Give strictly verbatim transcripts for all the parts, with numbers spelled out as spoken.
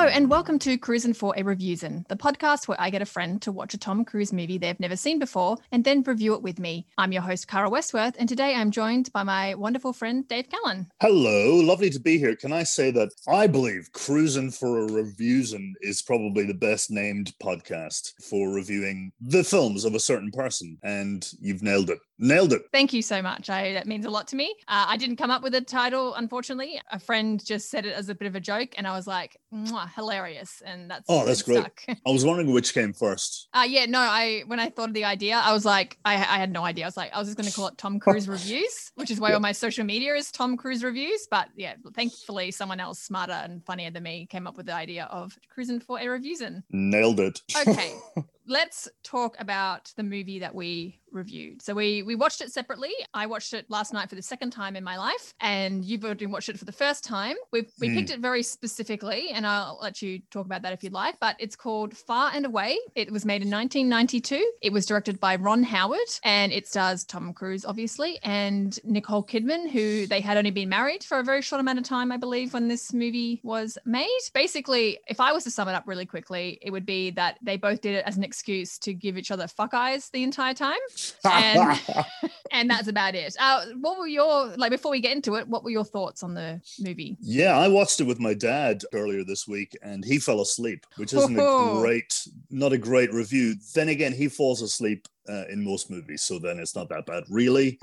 Hello and welcome to Cruisin' for a Reviewsin', the podcast where I get a friend to watch a Tom Cruise movie they've never seen before and then review it with me. I'm your host, Cara Westworth, and today I'm joined by my wonderful friend, Dave Callan. Hello, lovely to be here. Can I say that I believe Cruisin' for a Reviewsin' is probably the best named podcast for reviewing the films of a certain person, and you've nailed it. Nailed it. Thank you so much. I, that means a lot to me. Uh, I didn't come up with a title, unfortunately. A friend just said it as a bit of a joke, and I was like, Mwah, hilarious. And that's oh, that's great. Stuck. I was wondering which came first. Uh, yeah, no, I when I thought of the idea, I was like, I, I had no idea. I was like, I was just going to call it Tom Cruise Reviews, which is why yeah. all my social media is Tom Cruise Reviews. But yeah, thankfully, someone else smarter and funnier than me came up with the idea of Cruisin' for a Reviewsin'. Nailed it. Okay. Let's talk about the movie that we reviewed. So we we watched it separately. I watched it last night for the second time in my life, and you've already watched it for the first time. We we mm. picked it very specifically, and I'll let you talk about that if you'd like, but it's called Far and Away. It was made in nineteen ninety-two. It was directed by Ron Howard, and it stars Tom Cruise, obviously, and Nicole Kidman, who they had only been married for a very short amount of time, I believe, when this movie was made. Basically, if I was to sum it up really quickly, it would be that they both did it as an excuse to give each other fuck eyes the entire time. And, and that's about it. Uh, what were your, like, before we get into it, what were your thoughts on the movie? Yeah, I watched it with my dad earlier this week, and he fell asleep, which isn't a great, not a great review. Then again, he falls asleep Uh, in most movies, so then it's not that bad. Really,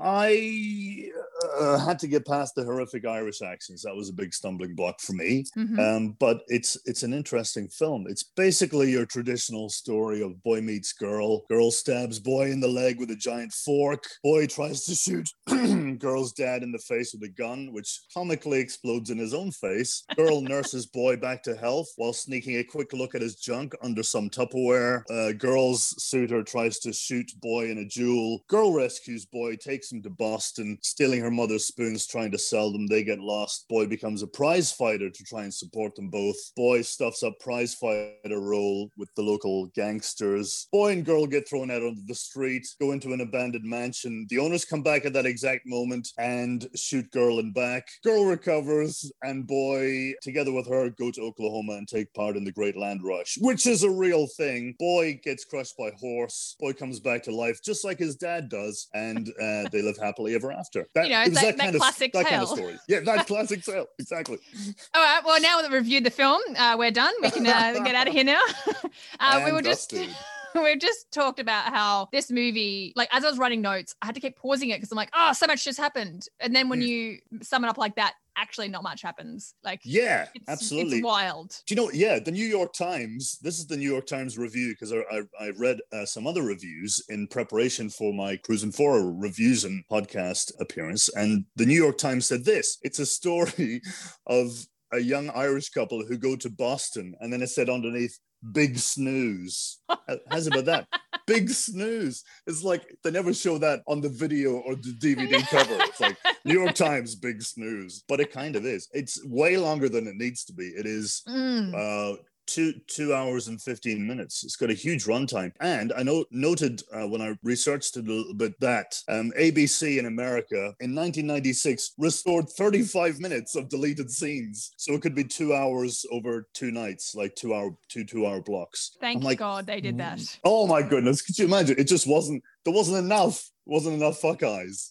I uh, had to get past the horrific Irish accents. That was a big stumbling block for me. Mm-hmm. Um, but it's it's an interesting film. It's basically your traditional story of boy meets girl. Girl stabs boy in the leg with a giant fork. Boy tries to shoot girl's dad in the face with a gun, which comically explodes in his own face. Girl nurses boy back to health while sneaking a quick look at his junk under some Tupperware. Uh, girl's suitor tries to shoot boy in a duel. Girl rescues boy, takes him to Boston, stealing her mother's spoons, trying to sell them. They get lost. Boy becomes a prize fighter to try and support them both. Boy stuffs up prize fighter role with the local gangsters. Boy and girl get thrown out onto the street, go into an abandoned mansion. The owners come back at that exact moment and shoot girl in back. Girl recovers, and boy, together with her, go to Oklahoma and take part in the Great Land Rush, which is a real thing. Boy gets crushed by horse. Boy comes back to life just like his dad does, and uh, they live happily ever after. That, you know, it's that, that, that kind classic of, that tale. kind of story. Yeah, that classic tale. Exactly. All right. Well, now that we've reviewed the film, uh, we're done. We can uh, get out of here now. uh, we were just. We've just talked about how this movie, like as I was writing notes, I had to keep pausing it because I'm like, oh, so much just happened. And then when mm. you sum it up like that, actually not much happens. Like, yeah, it's, absolutely. It's wild. Do you know, yeah, the New York Times, this is the New York Times review, because I, I, I read uh, some other reviews in preparation for my Cruisin' for a Reviewsin' podcast appearance. And the New York Times said this: it's a story of a young Irish couple who go to Boston. And then it said underneath, big snooze. How's about that? Big snooze. It's like they never show that on the video or the D V D cover. It's like New York Times, big snooze. But it kind of is. It's way longer than it needs to be. It is mm. uh, two two hours and fifteen minutes. It's got a huge runtime. And I know, noted uh, when I researched it a little bit that um, A B C in America in nineteen ninety-six restored thirty-five minutes of deleted scenes. So it could be two hours over two nights, like two hour, two two hour blocks. Thank like, God they did that. Oh my goodness. Could you imagine? It just wasn't, there wasn't enough. Wasn't enough fuck eyes.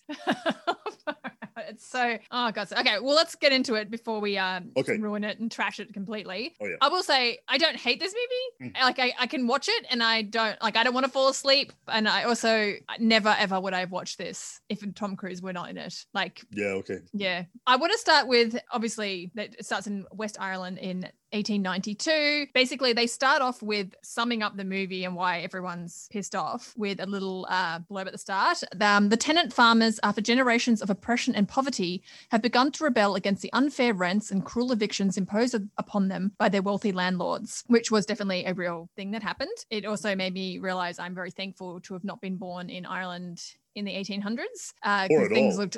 It's so, oh God. So, okay, well, let's get into it before we um, okay. ruin it and trash it completely. Oh, yeah. I will say, I don't hate this movie. Mm. Like, I, I can watch it and I don't, like, I don't want to fall asleep. And I also, never, ever would I have watched this if Tom Cruise were not in it. Like, yeah, okay. Yeah. I want to start with, obviously, that it starts in West Ireland in eighteen ninety-two. Basically, they start off with summing up the movie and why everyone's pissed off with a little uh, blurb at the start. Um, the tenant farmers, after generations of oppression and poverty, have begun to rebel against the unfair rents and cruel evictions imposed upon them by their wealthy landlords, which was definitely a real thing that happened. It also made me realize I'm very thankful to have not been born in Ireland in the eighteen hundreds, because uh, things all. looked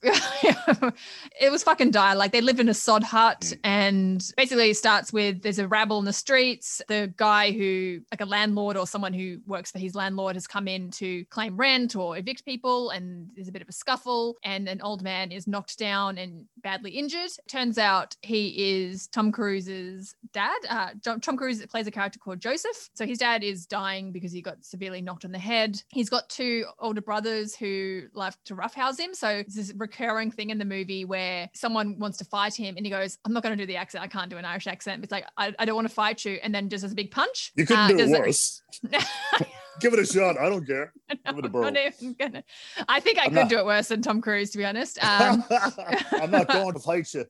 it was fucking dire. Like, they lived in a sod hut, mm. and basically it starts with there's a rabble in the streets. The guy who, like a landlord or someone who works for his landlord, has come in to claim rent or evict people, and there's a bit of a scuffle, and an old man is knocked down and badly injured. Turns out he is Tom Cruise's dad. Uh, Tom Cruise plays a character called Joseph. So his dad is dying because he got severely knocked on the head. He's got two older brothers who like to roughhouse him. So it's this recurring thing in the movie where someone wants to fight him and he goes, I'm not going to do the accent. I can't do an Irish accent. It's like, I, I don't want to fight you. And then just as a big punch. You couldn't uh, do it worse. Give it a shot. I don't care. No, Give it a burl. I'm not even gonna. I think I I'm could not... do it worse than Tom Cruise, to be honest. Um, I'm not going to fight you.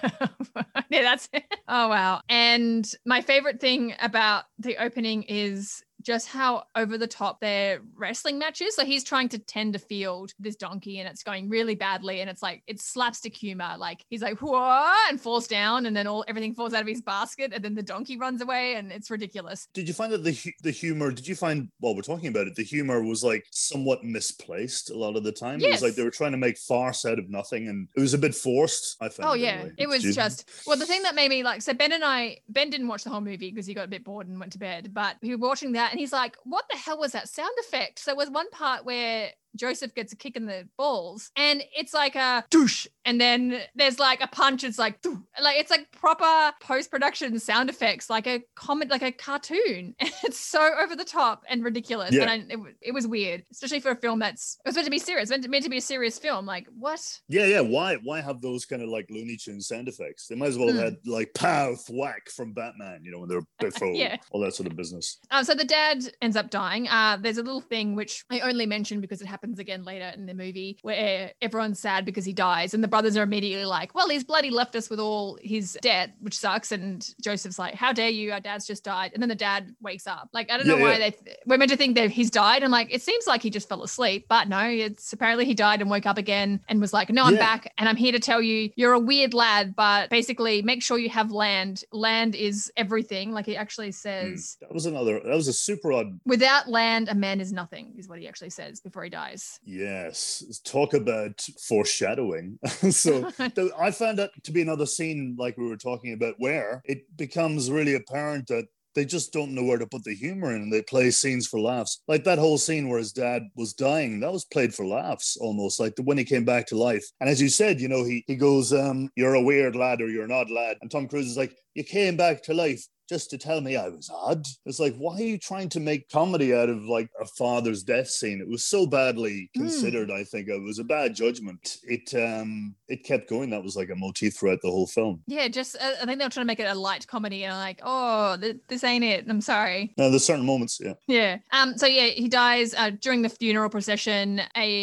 Yeah, that's it. Oh, wow. And my favorite thing about the opening is just how over the top their wrestling matches. So he's trying to tend a field this donkey and it's going really badly. And it's like, it's slapstick humor. Like he's like, whoa, and falls down and then all everything falls out of his basket and then the donkey runs away and it's ridiculous. Did you find that the the humor, did you find, while we're talking about it, the humor was like somewhat misplaced a lot of the time? Yes. It was like they were trying to make farce out of nothing and it was a bit forced, I found. Oh, yeah. Anyway. It was Did just, well, the thing that made me like, so Ben and I, Ben didn't watch the whole movie because he got a bit bored and went to bed, but we were watching that and he's like, what the hell was that sound effect? So there was one part where Joseph gets a kick in the balls and it's like a douche and then there's like a punch. It's like doosh. Like it's like proper post-production sound effects, like a comment, like a cartoon. It's so over the top and ridiculous. Yeah. And I, it, it was weird, especially for a film that's it was meant to be serious, meant to, meant to be a serious film. Like what? Yeah, yeah. Why why have those kind of like Looney Tunes sound effects? They might as well have Mm. had like pow, whack from Batman, you know, when they're before Yeah. all that sort of business. Um, so the dad ends up dying. Uh, there's a little thing which I only mention because it happens again later in the movie where everyone's sad because he dies and the brothers are immediately like, well, he's bloody left us with all his debt, which sucks. And Joseph's like, how dare you? Our dad's just died. And then the dad wakes up. Like, I don't know Yeah, why yeah. they th- we're meant to think that he's died. And like, it seems like he just fell asleep, but no, it's apparently he died and woke up again and was like, no, I'm Yeah. back and I'm here to tell you, you're a weird lad, but basically make sure you have land. Land is everything. Like he actually says, That was another, that was a super odd. without land, a man is nothing, is what he actually says before he dies. Yes, talk about foreshadowing. So th- I found that to be another scene like we were talking about where it becomes really apparent that they just don't know where to put the humor in and they play scenes for laughs. Like that whole scene where his dad was dying, that was played for laughs almost, like the, when he came back to life. And as you said, you know, he, he goes, um, you're a weird lad or you're an odd lad. And Tom Cruise is like, you came back to life just to tell me I was odd. It's like, why are you trying to make comedy out of like a father's death scene? It was so badly considered. Mm. I think it was a bad judgment. It um it kept going. That was like a motif throughout the whole film. Yeah, just uh, I think they were trying to make it a light comedy, and I'm like, oh, th- this ain't it. I'm sorry. No, there's certain moments, yeah. Yeah. Um. So yeah, he dies uh, during the funeral procession.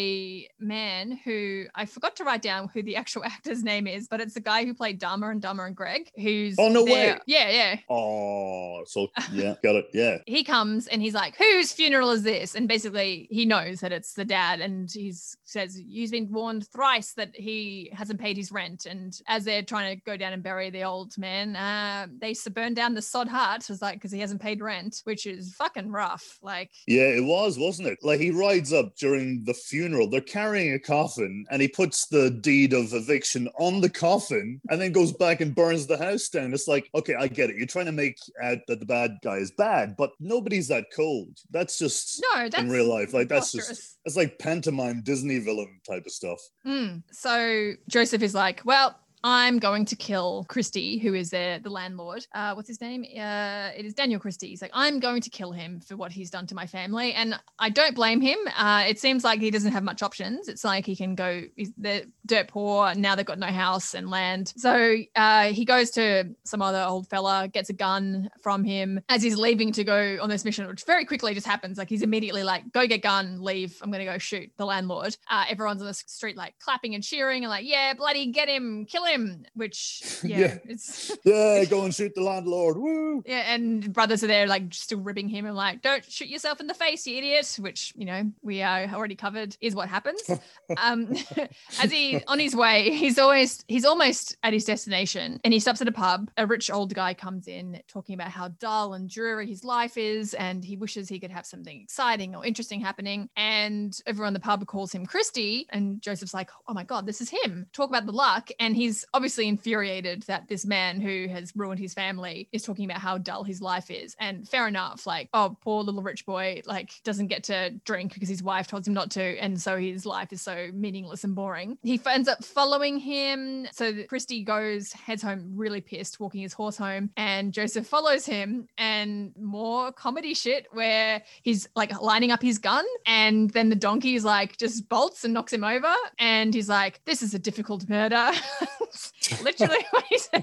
A man who I forgot to write down who the actual actor's name is, but it's the guy who played Dahmer and Dahmer and Greg. Who's oh no there. way. Yeah, yeah. Oh, so yeah, got it. Yeah. He comes and he's like, whose funeral is this? And basically he knows that it's the dad, and he says he's been warned thrice that he hasn't paid his rent. And as they're trying to go down and bury the old man, uh, they burn down the sod hut. It was like, because he hasn't paid rent, which is fucking rough. Like, yeah, it was, wasn't it? Like he rides up during the funeral. They're carrying a coffin, and he puts the deed of eviction on the coffin, and then goes back and burns the house down. It's like, okay, I get it. You're trying to make out that the bad guy is bad, but nobody's that cold. That's just no, that's in real life. Like that's preposterous. just it's like pantomime Disney villain type of stuff. Mm. So Joseph is like, well, I'm going to kill Christie, who is the, the landlord. Uh, what's his name? Uh, it is Daniel Christie. He's like, I'm going to kill him for what he's done to my family. And I don't blame him. Uh, it seems like he doesn't have much options. It's like he can go, he's, they're dirt poor. Now they've got no house and land. So uh, he goes to some other old fella, gets a gun from him as he's leaving to go on this mission, which very quickly just happens. Like he's immediately like, go get gun, leave. I'm going to go shoot the landlord. Uh, everyone's on the street like clapping and cheering and like, yeah, bloody get him, kill him. Him, which yeah, yeah. it's yeah, go and shoot the landlord. Woo! Yeah, and brothers are there like still ribbing him and like, don't shoot yourself in the face, you idiot. Which you know we are already covered is what happens. um, as he on his way, he's always he's almost at his destination, and he stops at a pub. A rich old guy comes in talking about how dull and dreary his life is, and he wishes he could have something exciting or interesting happening. And everyone in the pub calls him Christie, and Joseph's like, oh my god, this is him. Talk about the luck, and he's he's obviously infuriated that this man who has ruined his family is talking about how dull his life is. And fair enough, like, oh, poor little rich boy, like, doesn't get to drink because his wife told him not to. And so his life is so meaningless and boring. He ends up following him. So Christy goes, heads home really pissed, walking his horse home. And Joseph follows him, and more comedy shit where he's like lining up his gun. And then the donkey is like, just bolts and knocks him over. And he's like, this is a difficult murder. Literally what he said.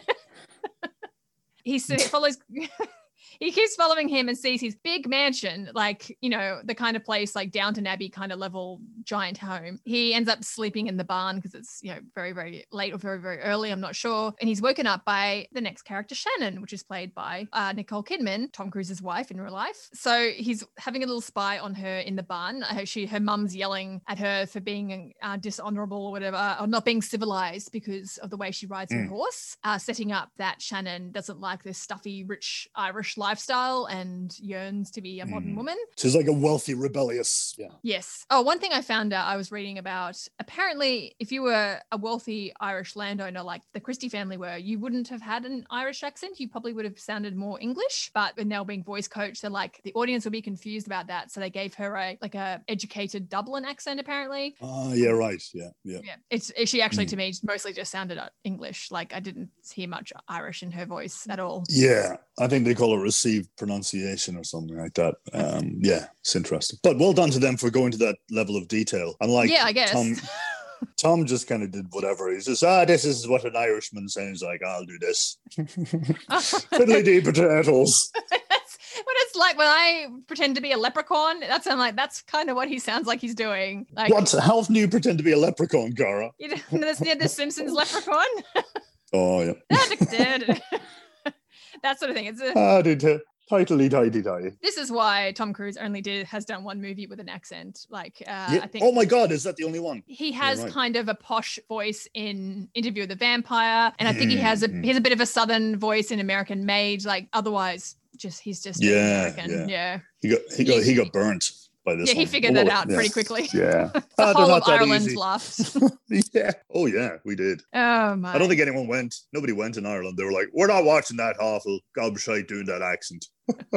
He follows... He keeps following him and sees his big mansion, like, you know, the kind of place like Downton Abbey kind of level giant home. He ends up sleeping in the barn because it's, you know, very, very late or very, very early. I'm not sure. And he's woken up by the next character, Shannon, which is played by uh, Nicole Kidman, Tom Cruise's wife in real life. So he's having a little spy on her in the barn. Uh, she, her mum's yelling at her for being uh, dishonorable or whatever, or not being civilized because of the way she rides mm. her horse, uh, setting up that Shannon doesn't like this stuffy, rich Irish life lifestyle and yearns to be a modern mm. woman. She's like a wealthy, rebellious. Yeah. Yes. Oh, one thing I found out, I was reading about, apparently if you were a wealthy Irish landowner like the Christie family were, you wouldn't have had an Irish accent. You probably would have sounded more English, but now being voice coached, they're like, the audience will be confused about that. So they gave her a like a educated Dublin accent, apparently. Oh, uh, yeah, right. Yeah, yeah. Yeah. It's, she actually, mm. to me, mostly just sounded English. Like I didn't hear much Irish in her voice at all. Yeah. I think they call it received pronunciation or something like that. Um, yeah, it's interesting. But well done to them for going to that level of detail. And like, yeah, I guess. Tom, Tom just kind of did whatever. He's just, ah, this is what an Irishman sounds like. I'll do this. Fiddly-dee potatoes. What it's like when I pretend to be a leprechaun. That's I'm like, that's kind of what he sounds like he's doing. Like, what? How often do you pretend to be a leprechaun, Cara? You know, this, yeah, the Simpsons leprechaun. Oh, yeah. That sort of thing. It's a ah, did uh, tightly tighty tighty. This is why Tom Cruise only did has done one movie with an accent. Like, uh, yeah. I think. Oh my God, is that the only one? He has yeah, right. kind of a posh voice in Interview with the Vampire, and I think he has a he has a bit of a Southern voice in American Made. Like, otherwise, just he's just yeah, American. Yeah. yeah. He got he got he got burnt. By this yeah, he one. figured oh, that out yeah. pretty quickly. Yeah. the ah, whole of Ireland laughed. yeah. Oh, yeah, we did. Oh, my. I don't think anyone went. Nobody went in Ireland. They were like, we're not watching that awful gobshite doing that accent.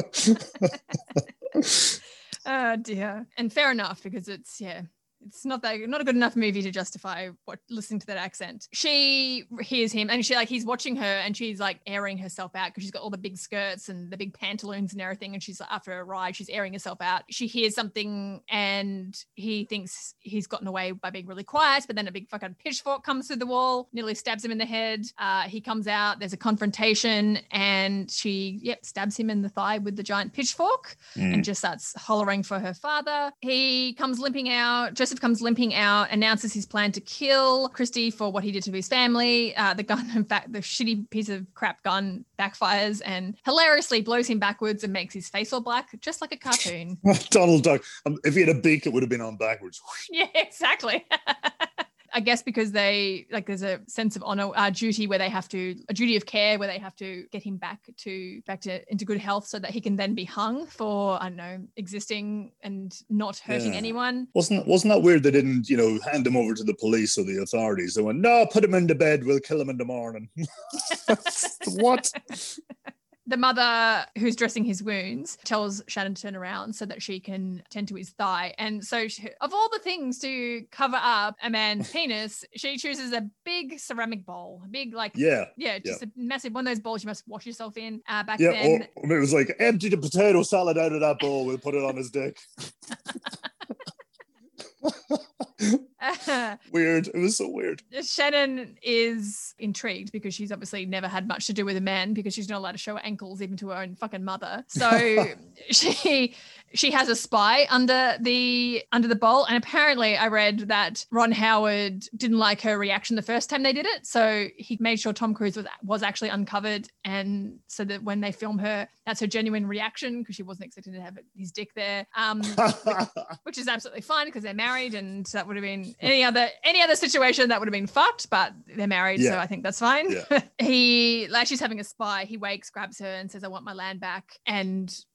Oh, dear. And fair enough, because it's, yeah. It's not that not a good enough movie to justify what listening to that accent. She hears him and she like he's watching her and she's like airing herself out because she's got all the big skirts and the big pantaloons and everything. And she's like, after a ride, she's airing herself out. She hears something and he thinks he's gotten away by being really quiet. But then a big fucking pitchfork comes through the wall, nearly stabs him in the head. Uh, he comes out. There's a confrontation and she yep stabs him in the thigh with the giant pitchfork mm. and just starts hollering for her father. He comes limping out. Just Joseph comes limping out, announces his plan to kill Christie for what he did to his family. Uh, the gun, in fact, the shitty piece of crap gun backfires and hilariously blows him backwards and makes his face all black, just like a cartoon. Donald Duck. Um, if he had a beak, it would have been on backwards. Yeah, exactly. I guess because they like there's a sense of honor, uh, duty where they have to a duty of care where they have to get him back to back to into good health so that he can then be hung for I don't know existing and not hurting yeah. anyone. Wasn't wasn't that weird? They didn't you know hand him over to the police or the authorities. They went, no, put him into bed. We'll kill him in the morning. What? The mother who's dressing his wounds tells Shannon to turn around so that she can tend to his thigh. And so she, of all the things to cover up a man's penis, she chooses a big ceramic bowl. A big, like, yeah, yeah, just yeah. a massive one of those bowls you must wash yourself in uh, back yeah, then. Or it was like, empty the potato salad out of that bowl. We'll put it on his dick. Weird. It was so weird. Shannon is intrigued because she's obviously never had much to do with a man because she's not allowed to show her ankles even to her own fucking mother. So she she has a spy under the under the bowl, and apparently I read that Ron Howard didn't like her reaction the first time they did it, so he made sure Tom Cruise was was actually uncovered, and so that when they film her, that's her genuine reaction because she wasn't expecting to have his dick there, um, which, which is absolutely fine because they're married, and that would have been any other any other situation that would have been fucked, but they're married, yeah. so I think that's fine. Yeah. He, like, she's having a spy. He wakes, grabs her, and says, "I want my land back," and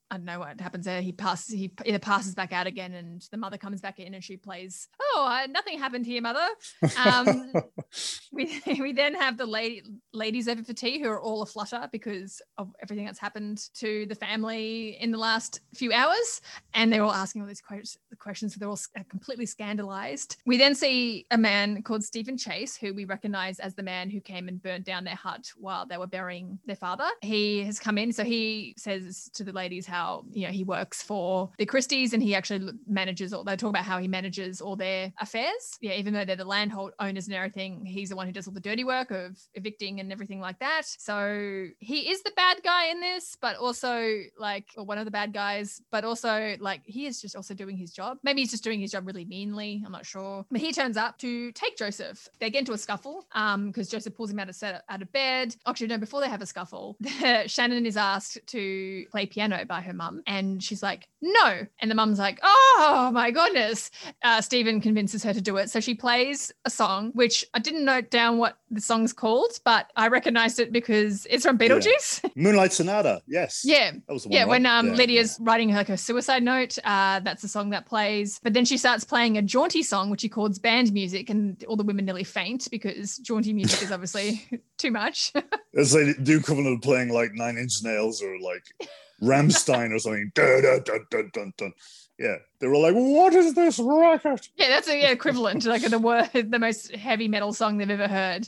I don't know what happens there. He passes, he either passes back out again and the mother comes back in and she plays, oh, uh, nothing happened here, mother. Um, we, we then have the lady, ladies over for tea who are all aflutter because of everything that's happened to the family in the last few hours. And they're all asking all these questions, questions so they're all completely scandalized. We then see a man called Stephen Chase, who we recognize as the man who came and burnt down their hut while they were burying their father. He has come in. So he says to the ladies how, you know, he works for the Christies and he actually manages all, they talk about how he manages all their affairs. Yeah, even though they're the landhold owners and everything, he's the one who does all the dirty work of evicting and everything like that. So he is the bad guy in this, but also like, or one of the bad guys, but also like he is just also doing his job. Maybe he's just doing his job really meanly. I'm not sure. But he turns up to take Joseph. They get into a scuffle um, because Joseph pulls him out of, set, out of bed. Actually, no, before they have a scuffle, Shannon is asked to play piano by her mum. And she's like, no. And the mum's like, oh my goodness. Uh, Stephen convinces her to do it. So she plays a song, which I didn't note down what the song's called, but I recognized it because it's from Beetlejuice. Yeah. Moonlight Sonata. Yes. Yeah. That was the one, yeah. right? When um, yeah, Lydia's yeah. writing like a suicide note, uh, that's the song that plays. But then she starts playing a jaunty song, which he calls band music. And all the women nearly faint because jaunty music is obviously too much. It's like the equivalent of playing like Nine Inch Nails or like Rammstein or something. Dun, dun, dun, dun, dun, dun. Yeah, they were like, what is this record? Yeah, that's a, yeah, equivalent to like the word, the most heavy metal song they've ever heard.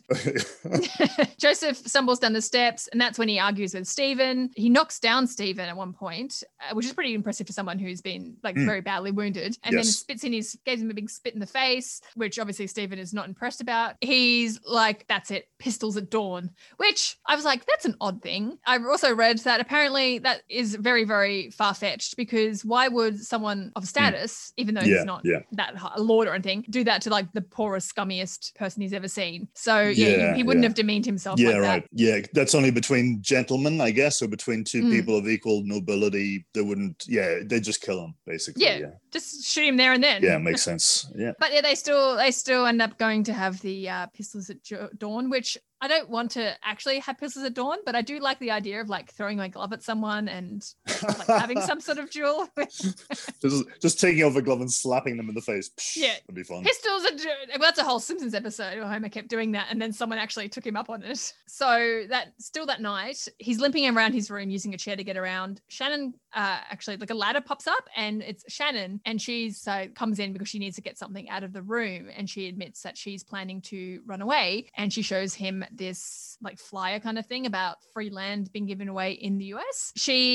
Joseph stumbles down the steps, and that's when he argues with Stephen. He knocks down Stephen at one point, uh, which is pretty impressive for someone who's been like mm. very badly wounded, and yes. then spits in his, gives him a big spit in the face, which obviously Stephen is not impressed about. He's like, that's it, pistols at dawn, which I was like, that's an odd thing. I've also read that apparently that is very, very far-fetched because why would someone of status, mm. even though yeah, he's not yeah. that a lord or anything, do that to like the poorest, scummiest person he's ever seen. So yeah, yeah he, he wouldn't yeah. have demeaned himself yeah, like right. that. Yeah, that's only between gentlemen, I guess, or between two mm. people of equal nobility. They wouldn't, yeah, they just kill him, basically. Yeah, yeah, just shoot him there and then. Yeah, makes sense. Yeah. But yeah, they still they still end up going to have the uh, pistols at jo- dawn, which I don't want to actually have pistols at dawn, but I do like the idea of like throwing my glove at someone and like having some sort of duel. just, just taking off a glove and slapping them in the face. Psh, yeah, that'd be fun. Pistols at dawn. Well, that's a whole Simpsons episode where Homer kept doing that, and then someone actually took him up on it. So that still that night, he's limping around his room using a chair to get around. Shannon, uh, actually, like a ladder pops up, and it's Shannon, and she's uh, comes in because she needs to get something out of the room, and she admits that she's planning to run away, and she shows him this like flyer kind of thing about free land being given away in the U S.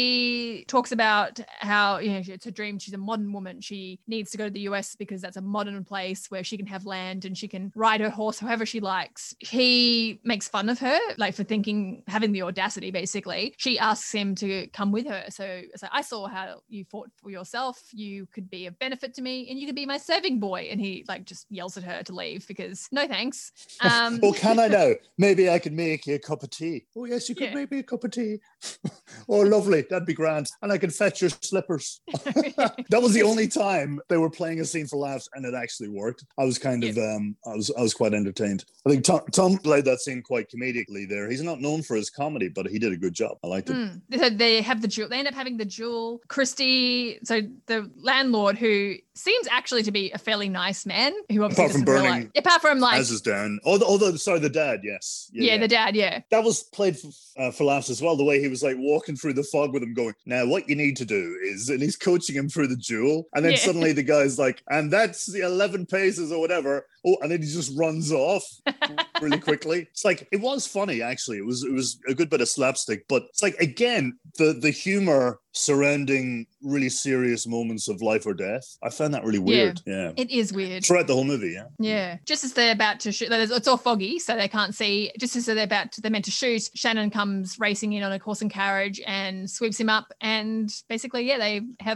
She talks about how, you know, it's her dream. She's a modern woman. She needs to go to the U S because that's a modern place where she can have land and she can ride her horse however she likes. He makes fun of her, like for thinking, having the audacity, basically. She asks him to come with her. So, so I saw how you fought for yourself. You could be of benefit to me and you could be my serving boy. And he like just yells at her to leave because no thanks. Um, well, can I know? Maybe I could make you a cup of tea. Oh, yes, you could yeah. make me a cup of tea. Oh, lovely. That'd be grand. And I can fetch your slippers. That was the only time they were playing a scene for laughs and it actually worked. I was kind of, yeah. um, I was I was quite entertained. I think Tom, Tom played that scene quite comedically there. He's not known for his comedy, but he did a good job. I liked it. Mm. So they have the jewel. They end up having the jewel. Christy, so the landlord who seems actually to be a fairly nice man, who obviously apart from burning, realize, apart from like houses down. Although, although, sorry, the dad, yes, yeah, yeah, yeah. the dad, yeah. That was played for, uh, for laughs as well. The way he was like walking through the fog with him, going, "Now, what you need to do is," and he's coaching him through the jewel, and then yeah. suddenly the guy's like, "And that's the eleven paces or whatever." Oh, and then he just runs off really quickly. It's like it was funny actually. It was it was a good bit of slapstick, but it's like again the the humor surrounding really serious moments of life or death. I found that really weird. Yeah, yeah. It is weird. Throughout the whole movie, yeah. Yeah. Just as they're about to shoot, it's all foggy, so they can't see. Just as they're about to, they're meant to shoot, Shannon comes racing in on a horse and carriage and sweeps him up, and basically, yeah, they head off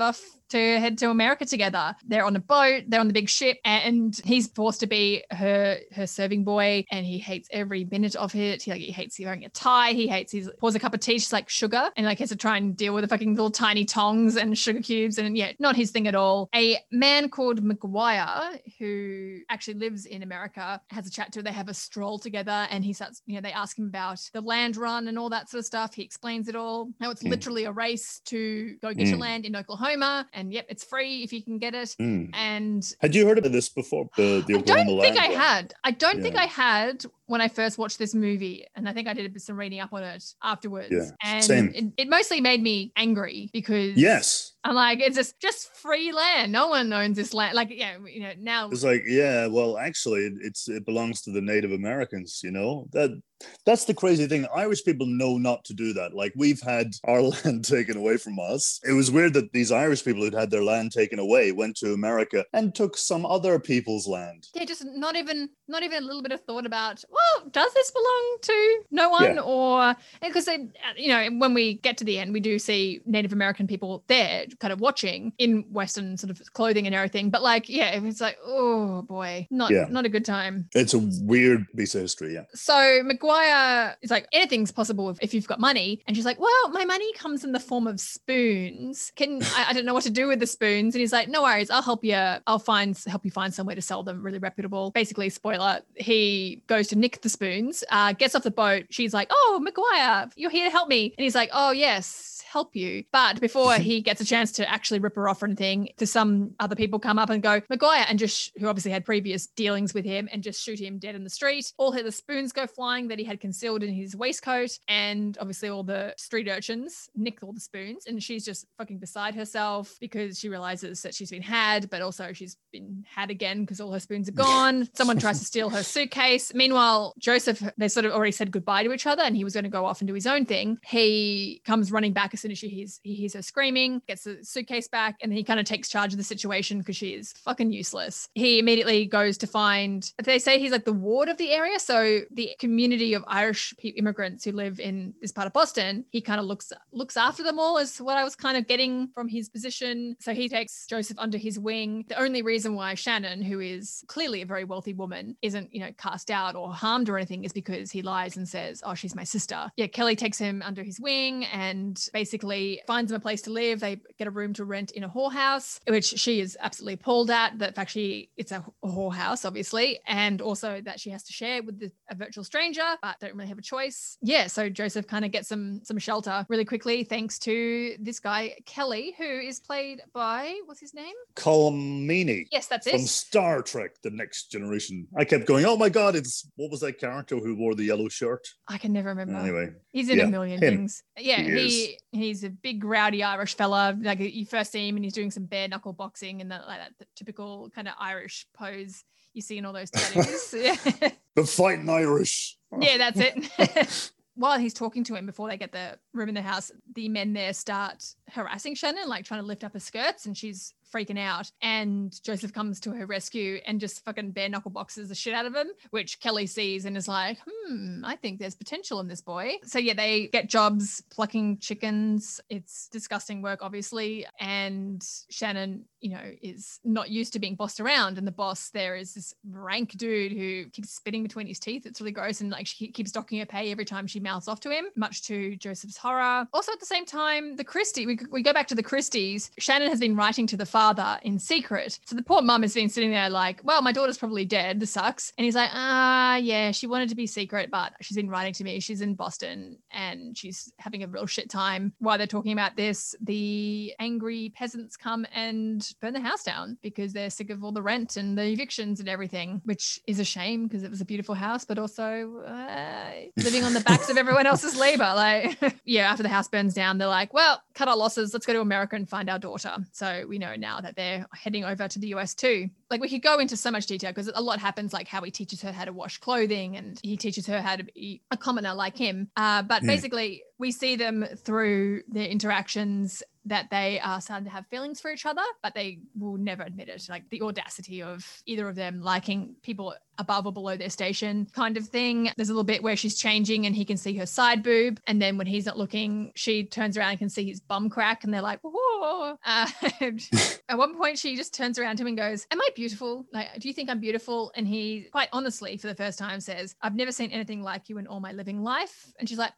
to head to America together. They're on a boat, they're on the big ship, and he's forced to be her her serving boy, and he hates every minute of it. He like he hates wearing a tie, he hates his pours a cup of tea, she's like sugar, and like has to try and deal with the fucking little tiny tongs and sugar cubes, and yeah, not his thing at all. A man called McGuire, who actually lives in America, has a chat to her. They have a stroll together, and he starts, you know, they ask him about the land run and all that sort of stuff. He explains it all. Now it's mm. literally a race to go get mm. your land in Oklahoma, and yep, it's free if you can get it. Mm. And had you heard of this before? The, the I don't think I run? had. I don't yeah. think I had when I first watched this movie, and I think I did some reading up on it afterwards. Yeah, and same. It, it mostly made me angry because yes. I'm like, it's just just free land. No one owns this land. Like, yeah, you know, now it's like, yeah, well, actually, it's it belongs to the Native Americans. You know that. That's the crazy thing. Irish people know not to do that. Like, we've had our land taken away from us. It was weird that these Irish people who'd had their land taken away went to America and took some other people's land. Yeah, just not even not even a little bit of thought about, well, does this belong to no one? Yeah. Or because they, you know, when we get to the end, we do see Native American people there kind of watching in Western sort of clothing and everything. But like, yeah, it's like, oh boy, not yeah. not a good time. It's a weird piece of history, yeah. So McGuire is like, anything's possible if, if you've got money. And she's like, well, my money comes in the form of spoons. Can I, I don't know what to do with the spoons. And he's like, no worries, I'll help you. I'll find help you find somewhere to sell them, really reputable. Basically, spoiler, he goes to nick the spoons, uh, gets off the boat. She's like, oh, McGuire, you're here to help me. And he's like, oh, yes, help you. But before he gets a chance to actually rip her off or anything, to some other people come up and go, McGuire, and just, who obviously had previous dealings with him, and just shoot him dead in the street. All the spoons go flying that he had concealed in his waistcoat, and obviously all the street urchins nick all the spoons, and she's just fucking beside herself because she realizes that she's been had, but also she's been had again because all her spoons are gone. Someone tries to steal her suitcase. Meanwhile, Joseph, they sort of already said goodbye to each other, and he was going to go off and do his own thing. He comes running back as soon as she hears, he hears her screaming, gets the suitcase back, and then he kind of takes charge of the situation because she is fucking useless. He immediately goes to find, they say he's like the ward of the area, so the community of Irish immigrants who live in this part of Boston, he kind of looks looks after them all, is what I was kind of getting from his position. So he takes Joseph under his wing. The only reason why Shannon, who is clearly a very wealthy woman, isn't, you know, cast out or harmed or anything is because he lies and says, oh, she's my sister. Yeah, Kelly takes him under his wing and basically finds him a place to live. They get a room to rent in a whorehouse, which she is absolutely appalled at. That fact, she it's a whorehouse, obviously, and also that she has to share with the, a virtual stranger, but don't really have a choice. Yeah, so Joseph kind of gets some some shelter really quickly thanks to this guy Kelly, who is played by, what's his name? Colm Meaney. Yes, that's it. From Star Trek: The Next Generation. I kept going, oh my god, it's what was that character who wore the yellow shirt? I can never remember. Anyway, he's in yeah, a million him. things. Yeah, he, he he's a big rowdy Irish fella. Like, you first see him and he's doing some bare knuckle boxing and that, like that the typical kind of Irish pose you see in all those tattoos. Yeah. The fighting Irish. Yeah, that's it. While he's talking to him before they get the room in the house, the men there start harassing Shannon, like trying to lift up her skirts, and she's freaking out. And Joseph comes to her rescue and just fucking bare knuckle boxes the shit out of him, which Kelly sees and is like, hmm, I think there's potential in this boy. So yeah, they get jobs plucking chickens. It's disgusting work, obviously. And Shannon, you know, is not used to being bossed around. And the boss there is this rank dude who keeps spitting between his teeth. It's really gross. And like, she keeps docking her pay every time she mouths off to him, much to Joseph's horror. Also at the same time, the Christie, we, we go back to the Christies. Shannon has been writing to the father in secret. So the poor mum has been sitting there like, well, my daughter's probably dead. This sucks. And he's like, ah, yeah, she wanted to be secret, but she's been writing to me. She's in Boston and she's having a real shit time. While they're talking about this, the angry peasants come and burn the house down because they're sick of all the rent and the evictions and everything, which is a shame because it was a beautiful house, but also uh, living on the backs of everyone else's labor. Like, yeah, after the house burns down, they're like, well, cut our losses. Let's go to America and find our daughter. So we know now that they're heading over to the U S too. Like, we could go into so much detail because a lot happens, like how he teaches her how to wash clothing and he teaches her how to be a commoner like him. Uh, but mm. basically we see them through their interactions. that they are starting to have feelings for each other, but they will never admit it. Like the audacity of either of them liking people above or below their station kind of thing. There's a little bit where she's changing and he can see her side boob. And then when he's not looking, she turns around and can see his bum crack. And they're like, whoa. Uh, at one point, she just turns around to him and goes, am I beautiful? Like, do you think I'm beautiful? And he quite honestly, for the first time, says, I've never seen anything like you in all my living life. And she's like,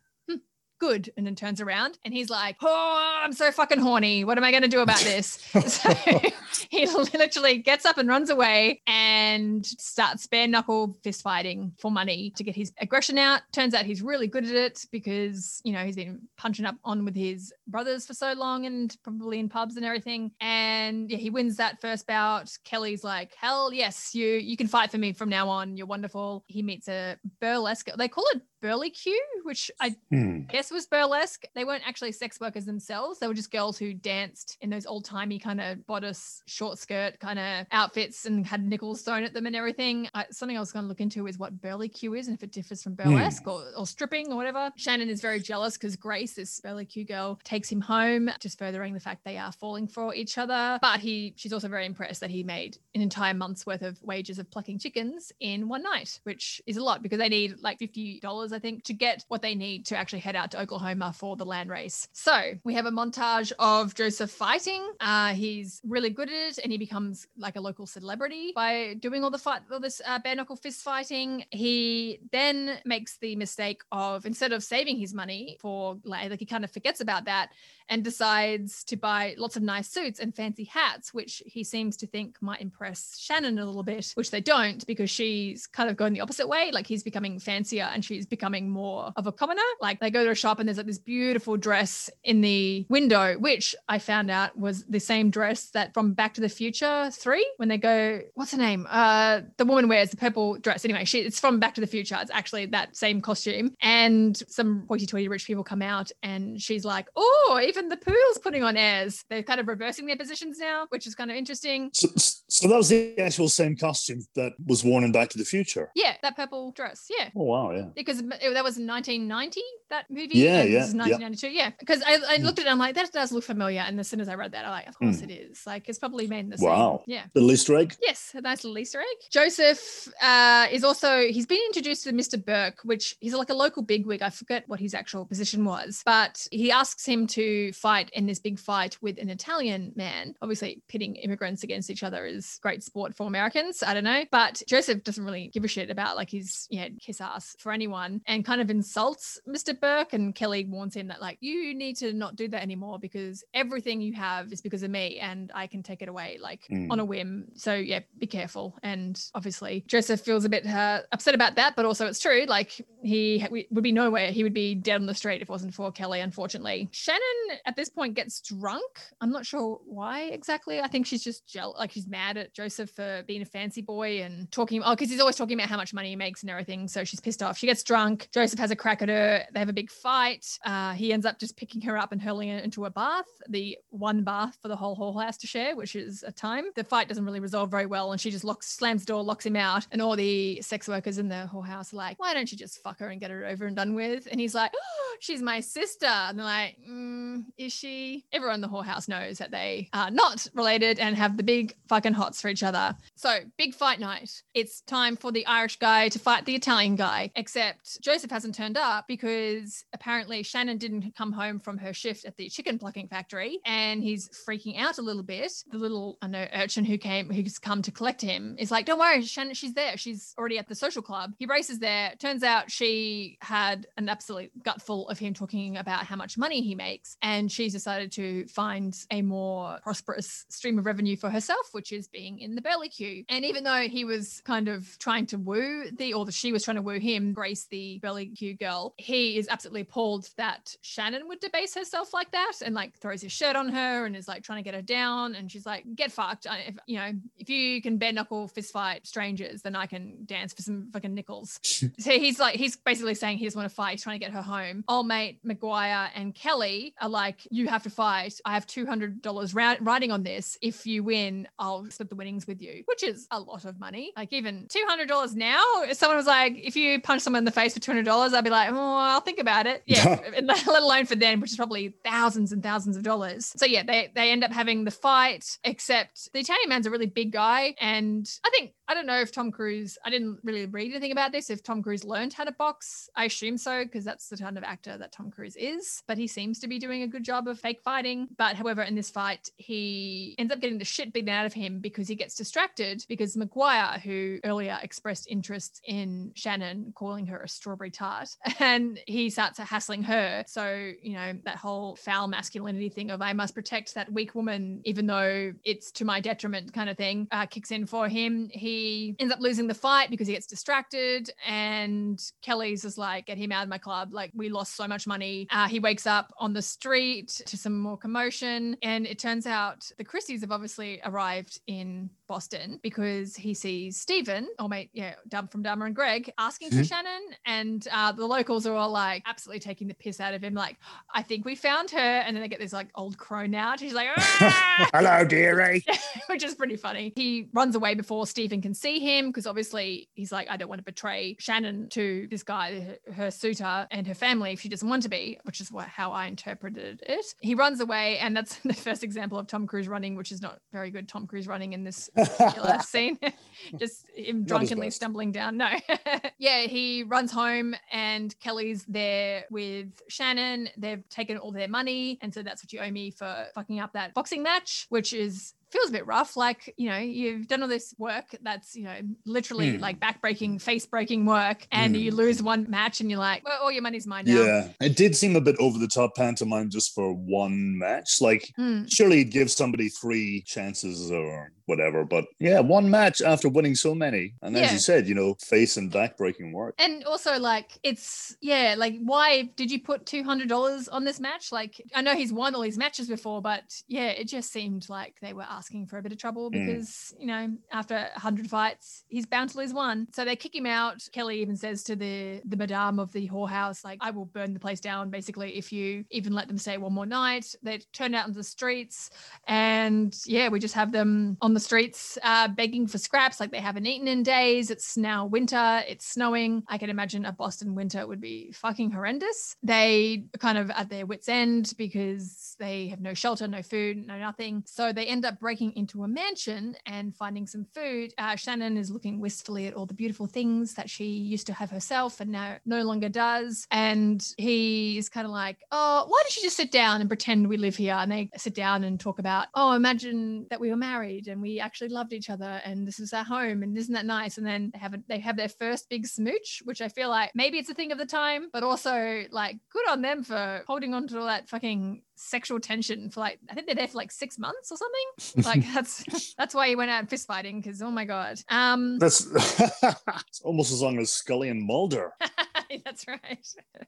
good. And then turns around and he's like, oh, I'm so fucking horny. What am I going to do about this? So he literally gets up and runs away and starts bare knuckle fist fighting for money to get his aggression out. Turns out he's really good at it because, you know, he's been punching up on with his brothers for so long and probably in pubs and everything. And yeah, he wins that first bout. Kelly's like, hell yes, you, you can fight for me from now on. You're wonderful. He meets a burlesque. They call it burlicue, which I hmm. guess was burlesque. They weren't actually sex workers themselves. They were just girls who danced in those old-timey kind of bodice, short skirt kind of outfits and had nickels thrown at them and everything. I, something I was going to look into is what burlicue is and if it differs from burlesque hmm. or, or stripping or whatever. Shannon is very jealous because Grace, this burlicue girl, takes him home, just furthering the fact they are falling for each other. But he, she's also very impressed that he made an entire month's worth of wages of plucking chickens in one night, which is a lot because they need like fifty dollars I think, to get what they need to actually head out to Oklahoma for the land race. So we have a montage of Joseph fighting. Uh, he's really good at it and he becomes like a local celebrity by doing all the fight, all this uh, bare knuckle fist fighting. He then makes the mistake of, instead of saving his money for like, like he kind of forgets about that and decides to buy lots of nice suits and fancy hats, which he seems to think might impress Shannon a little bit, which they don't because she's kind of going the opposite way. Like he's becoming fancier and she's becoming more of a commoner. Like they go to a shop and there's like this beautiful dress in the window, which I found out was the same dress that from Back to the Future three, when they go, what's her name? Uh, the woman wears the purple dress. Anyway, she it's from Back to the Future. It's actually that same costume. And some hoity-toity rich people come out and she's like, oh, even the pool's putting on airs. They're kind of reversing their positions now, which is kind of interesting. So, so that was the actual same costume that was worn in Back to the Future? Yeah, that purple dress. Yeah. Oh, wow, yeah. Because that was nineteen ninety, that movie. Yeah, and yeah. This is nineteen ninety-two, yeah. Because I, I looked mm. at it, I'm like, that does look familiar. And as soon as I read that, I'm like, of course mm. it is. Like, it's probably made in the same. Wow. Yeah. The Easter egg? Yes, a nice little Easter egg. Joseph uh, is also, he's been introduced to Mister Burke, which he's like a local bigwig. I forget what his actual position was, but he asks him to fight in this big fight with an Italian man. Obviously, pitting immigrants against each other is great sport for Americans. I don't know. But Joseph doesn't really give a shit about like his, you know, kiss ass for anyone and kind of insults Mister Burke. And Kelly warns him that like, you need to not do that anymore because everything you have is because of me and I can take it away like mm. on a whim. So yeah, be careful. And obviously Joseph feels a bit uh, upset about that, but also it's true. Like he would be nowhere. He would be dead on the street if it wasn't for Kelly, unfortunately. Shannon at this point gets drunk. I'm not sure why exactly. I think she's just jealous. Like she's mad at Joseph for being a fancy boy and talking, oh, because he's always talking about how much money he makes and everything. So she's pissed off. She gets drunk. Joseph has a crack at her. They have a big fight. Uh, he ends up just picking her up and hurling her into a bath, the one bath for the whole whole house to share, which is a time. The fight doesn't really resolve very well. And she just locks, slams the door, locks him out. And all the sex workers in the whole house are like, why don't you just fuck her and get her over and done with? And he's like, oh, she's my sister. And they're like, mm, is she? Everyone in the whole house knows that they are not related and have the big fucking hots for each other. So big fight night. It's time for the Irish guy to fight the Italian guy, except Joseph hasn't turned up because apparently Shannon didn't come home from her shift at the chicken plucking factory and he's freaking out a little bit. The little, I know, urchin who came, who's come to collect him is like, don't worry, Shannon, she's there. She's already at the social club. He races there. Turns out she had an absolute gutful of him talking about how much money he makes. And she's decided to find a more prosperous stream of revenue for herself, which is being in the burlicue. And even though he was kind of trying to woo the, or the, she was trying to woo him, Grace, the burlicue girl, he is absolutely appalled that Shannon would debase herself like that and like throws his shirt on her and is like trying to get her down. And she's like, get fucked. I, if, you know, if you can bare knuckle fist fight strangers, then I can dance for some fucking nickels. So he's like, he's basically saying he doesn't want to fight. He's trying to get her home. Old mate McGuire and Kelly are like, you have to fight. I have two hundred dollars riding on this. If you win, I'll split the winnings with you, which is a lot of money. Like even two hundred dollars now, if someone was like, if you punch someone in the face face for two hundred dollars, I'd be like, oh, I'll think about it. Yeah, let alone for them, which is probably thousands and thousands of dollars. So yeah, they, they end up having the fight, except the Italian man's a really big guy. And I think, I don't know if Tom Cruise, I didn't really read anything about this, if Tom Cruise learned how to box. I assume so, because that's the kind of actor that Tom Cruise is. But he seems to be doing a good job of fake fighting. But however, in this fight, he ends up getting the shit beaten out of him because he gets distracted because Maguire, who earlier expressed interest in Shannon, calling her a strawberry tart, and he starts hassling her. So, you know, that whole foul masculinity thing of I must protect that weak woman, even though it's to my detriment kind of thing, uh, kicks in for him. He ends up losing the fight because he gets distracted, and Kelly's is like, get him out of my club. Like, we lost so much money. Uh, he wakes up on the street to some more commotion, and it turns out the Christies have obviously arrived in Boston because he sees Stephen, or mate, yeah, Dumb from Dumber and Greg, asking for Shannon, and uh, the locals are all like absolutely taking the piss out of him. Like, I think we found her, and then they get this like old crone out. She's like, ah! Hello, dearie, which is pretty funny. He runs away before Stephen can see him because obviously he's like, I don't want to betray Shannon to this guy, her, her suitor, and her family if she doesn't want to be, which is what how I interpreted it. He runs away, and that's the first example of Tom Cruise running, which is not very good Tom Cruise running in this particular scene. Just him drunkenly stumbling down. No. Yeah, he runs home, and Kelly's there with Shannon. They've taken all their money, and so that's what you owe me for fucking up that boxing match, which is feels a bit rough. Like, you know, you've done all this work that's, you know, literally mm. like back-breaking, face-breaking work, and mm. you lose one match and you're like, well, all your money's mine now. Yeah, it did seem a bit over-the-top pantomime just for one match. Like, mm. surely you'd give somebody three chances or whatever, but yeah, one match after winning so many. And as yeah. you said, you know, face and back-breaking work. And also, like, it's, yeah, like, why did you put two hundred dollars on this match? Like, I know he's won all his matches before, but yeah, it just seemed like they were asking for a bit of trouble because, mm. you know, after one hundred fights, he's bound to lose one. So they kick him out. Kelly even says to the, the madame of the whorehouse, like, I will burn the place down, basically, if you even let them stay one more night. They turn out into the streets, and yeah, we just have them on the streets uh, begging for scraps, like they haven't eaten in days. It's now winter. It's snowing. I can imagine a Boston winter would be fucking horrendous. They are kind of at their wits' end because they have no shelter, no food, no nothing. So they end up breaking into a mansion and finding some food. Uh, Shannon is looking wistfully at all the beautiful things that she used to have herself and now no longer does. And he is kind of like, oh, why don't you just sit down and pretend we live here? And they sit down and talk about, oh, imagine that we were married and we actually loved each other and this is our home and isn't that nice? And then they have a, they have their first big smooch, which I feel like maybe it's a thing of the time, but also like good on them for holding on to all that fucking sexual tension for like, I think they're there for like six months or something. Like that's that's why he went out fist fighting, because oh my god. Um That's it's almost as long as Scully and Mulder. That's right.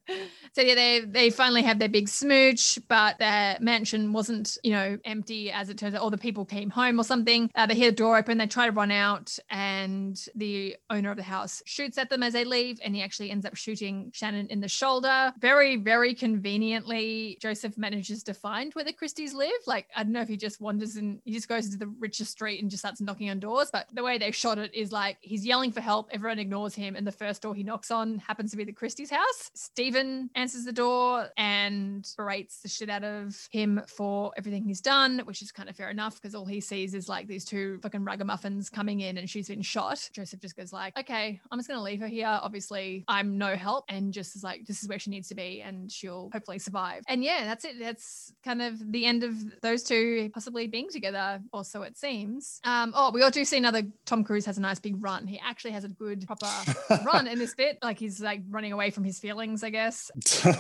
So yeah, they they finally have their big smooch, but their mansion wasn't, you know, empty as it turns out. All the people came home or something. Uh, they hear the door open, they try to run out, and the owner of the house shoots at them as they leave, and he actually ends up shooting Shannon in the shoulder. Very, very conveniently, Joseph manages to find where the Christies live. Like, I don't know if he just wanders and he just goes into the richest street and just starts knocking on doors, but the way they shot it is like he's yelling for help, everyone ignores him, and the first door he knocks on happens to be the Christie's house. Stephen answers the door and berates the shit out of him for everything he's done, which is kind of fair enough because all he sees is like these two fucking ragamuffins coming in and she's been shot. Joseph just goes like, okay, I'm just going to leave her here. Obviously, I'm no help, and just is like, this is where she needs to be and she'll hopefully survive. And yeah, that's it. That's kind of the end of those two possibly being together, or so it seems. Um, oh, we all do see another Tom Cruise has a nice big run. He actually has a good proper run in this bit. Like he's like running away from his feelings, I guess.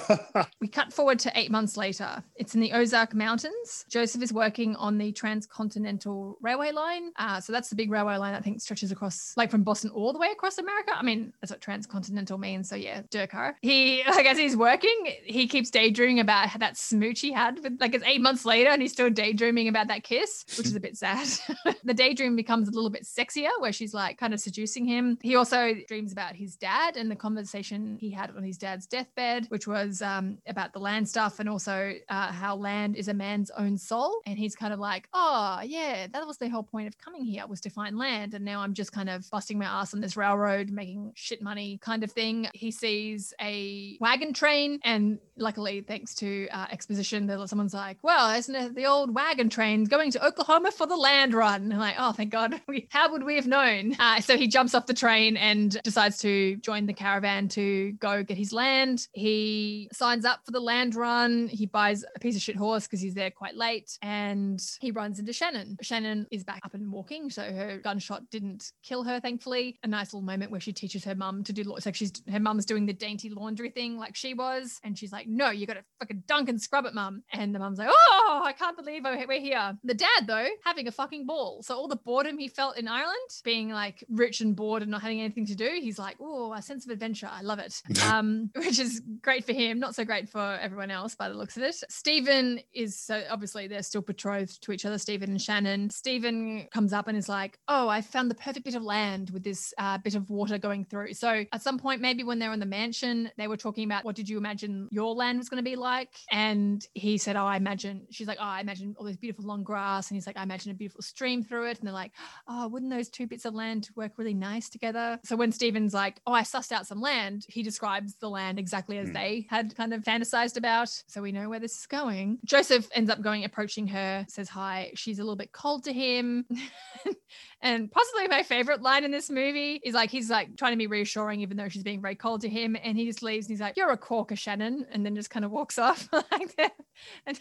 We cut forward to eight months later. It's in the Ozark Mountains. Joseph is working on the Transcontinental Railway line. Uh, so that's the big railway line that I think stretches across, like from Boston all the way across America. I mean, that's what transcontinental means. So yeah, Durkar. He, like as he's working, he keeps daydreaming about that smooch he had with, like it's eight months later and he's still daydreaming about that kiss, which is a bit sad. The daydream becomes a little bit sexier where she's like kind of seducing him. He also dreams about his dad, and the conversation conversation he had on his dad's deathbed, which was um, about the land stuff and also uh, how land is a man's own soul. And he's kind of like, oh, yeah, that was the whole point of coming here, was to find land. And now I'm just kind of busting my ass on this railroad, making shit money kind of thing. He sees a wagon train, and luckily, thanks to uh, exposition, that someone's like, well, isn't it the old wagon train going to Oklahoma for the land run? And I'm like, oh, thank God. We, how would we have known? Uh, so he jumps off the train and decides to join the caravan to go get his land. He signs up for the land run. He buys a piece of shit horse because he's there quite late, and he runs into Shannon. Shannon is back up and walking, so her gunshot didn't kill her, thankfully. A nice little moment where she teaches her mum to do, it's like she's, her mum's doing the dainty laundry thing like she was, and she's like, no, you got to fucking dunk and scrub it, mum. And the mum's like, oh, I can't believe we're here. The dad, though, having a fucking ball. So all the boredom he felt in Ireland, being like rich and bored and not having anything to do, he's like, oh, a sense of adventure. I love it. Um, which is great for him, not so great for everyone else by the looks of it. Stephen is, so obviously they're still betrothed to each other, Stephen and Shannon. Stephen comes up and is like, oh, I found the perfect bit of land with this uh, bit of water going through. So at some point, maybe when they're in the mansion, they were talking about, what did you imagine your land was going to be like? And he said, oh, I imagine, she's like, oh, I imagine all this beautiful long grass. And he's like, I imagine a beautiful stream through it. And they're like, oh, wouldn't those two bits of land work really nice together? So when Stephen's like, oh, I sussed out some land, he describes the land exactly as mm. they had kind of fantasized about. So we know where this is going. Joseph ends up going, approaching her, says hi. She's a little bit cold to him. And possibly my favorite line in this movie is like, he's like trying to be reassuring, even though she's being very cold to him. And he just leaves and he's like, you're a corker, Shannon. And then just kind of walks off like that. And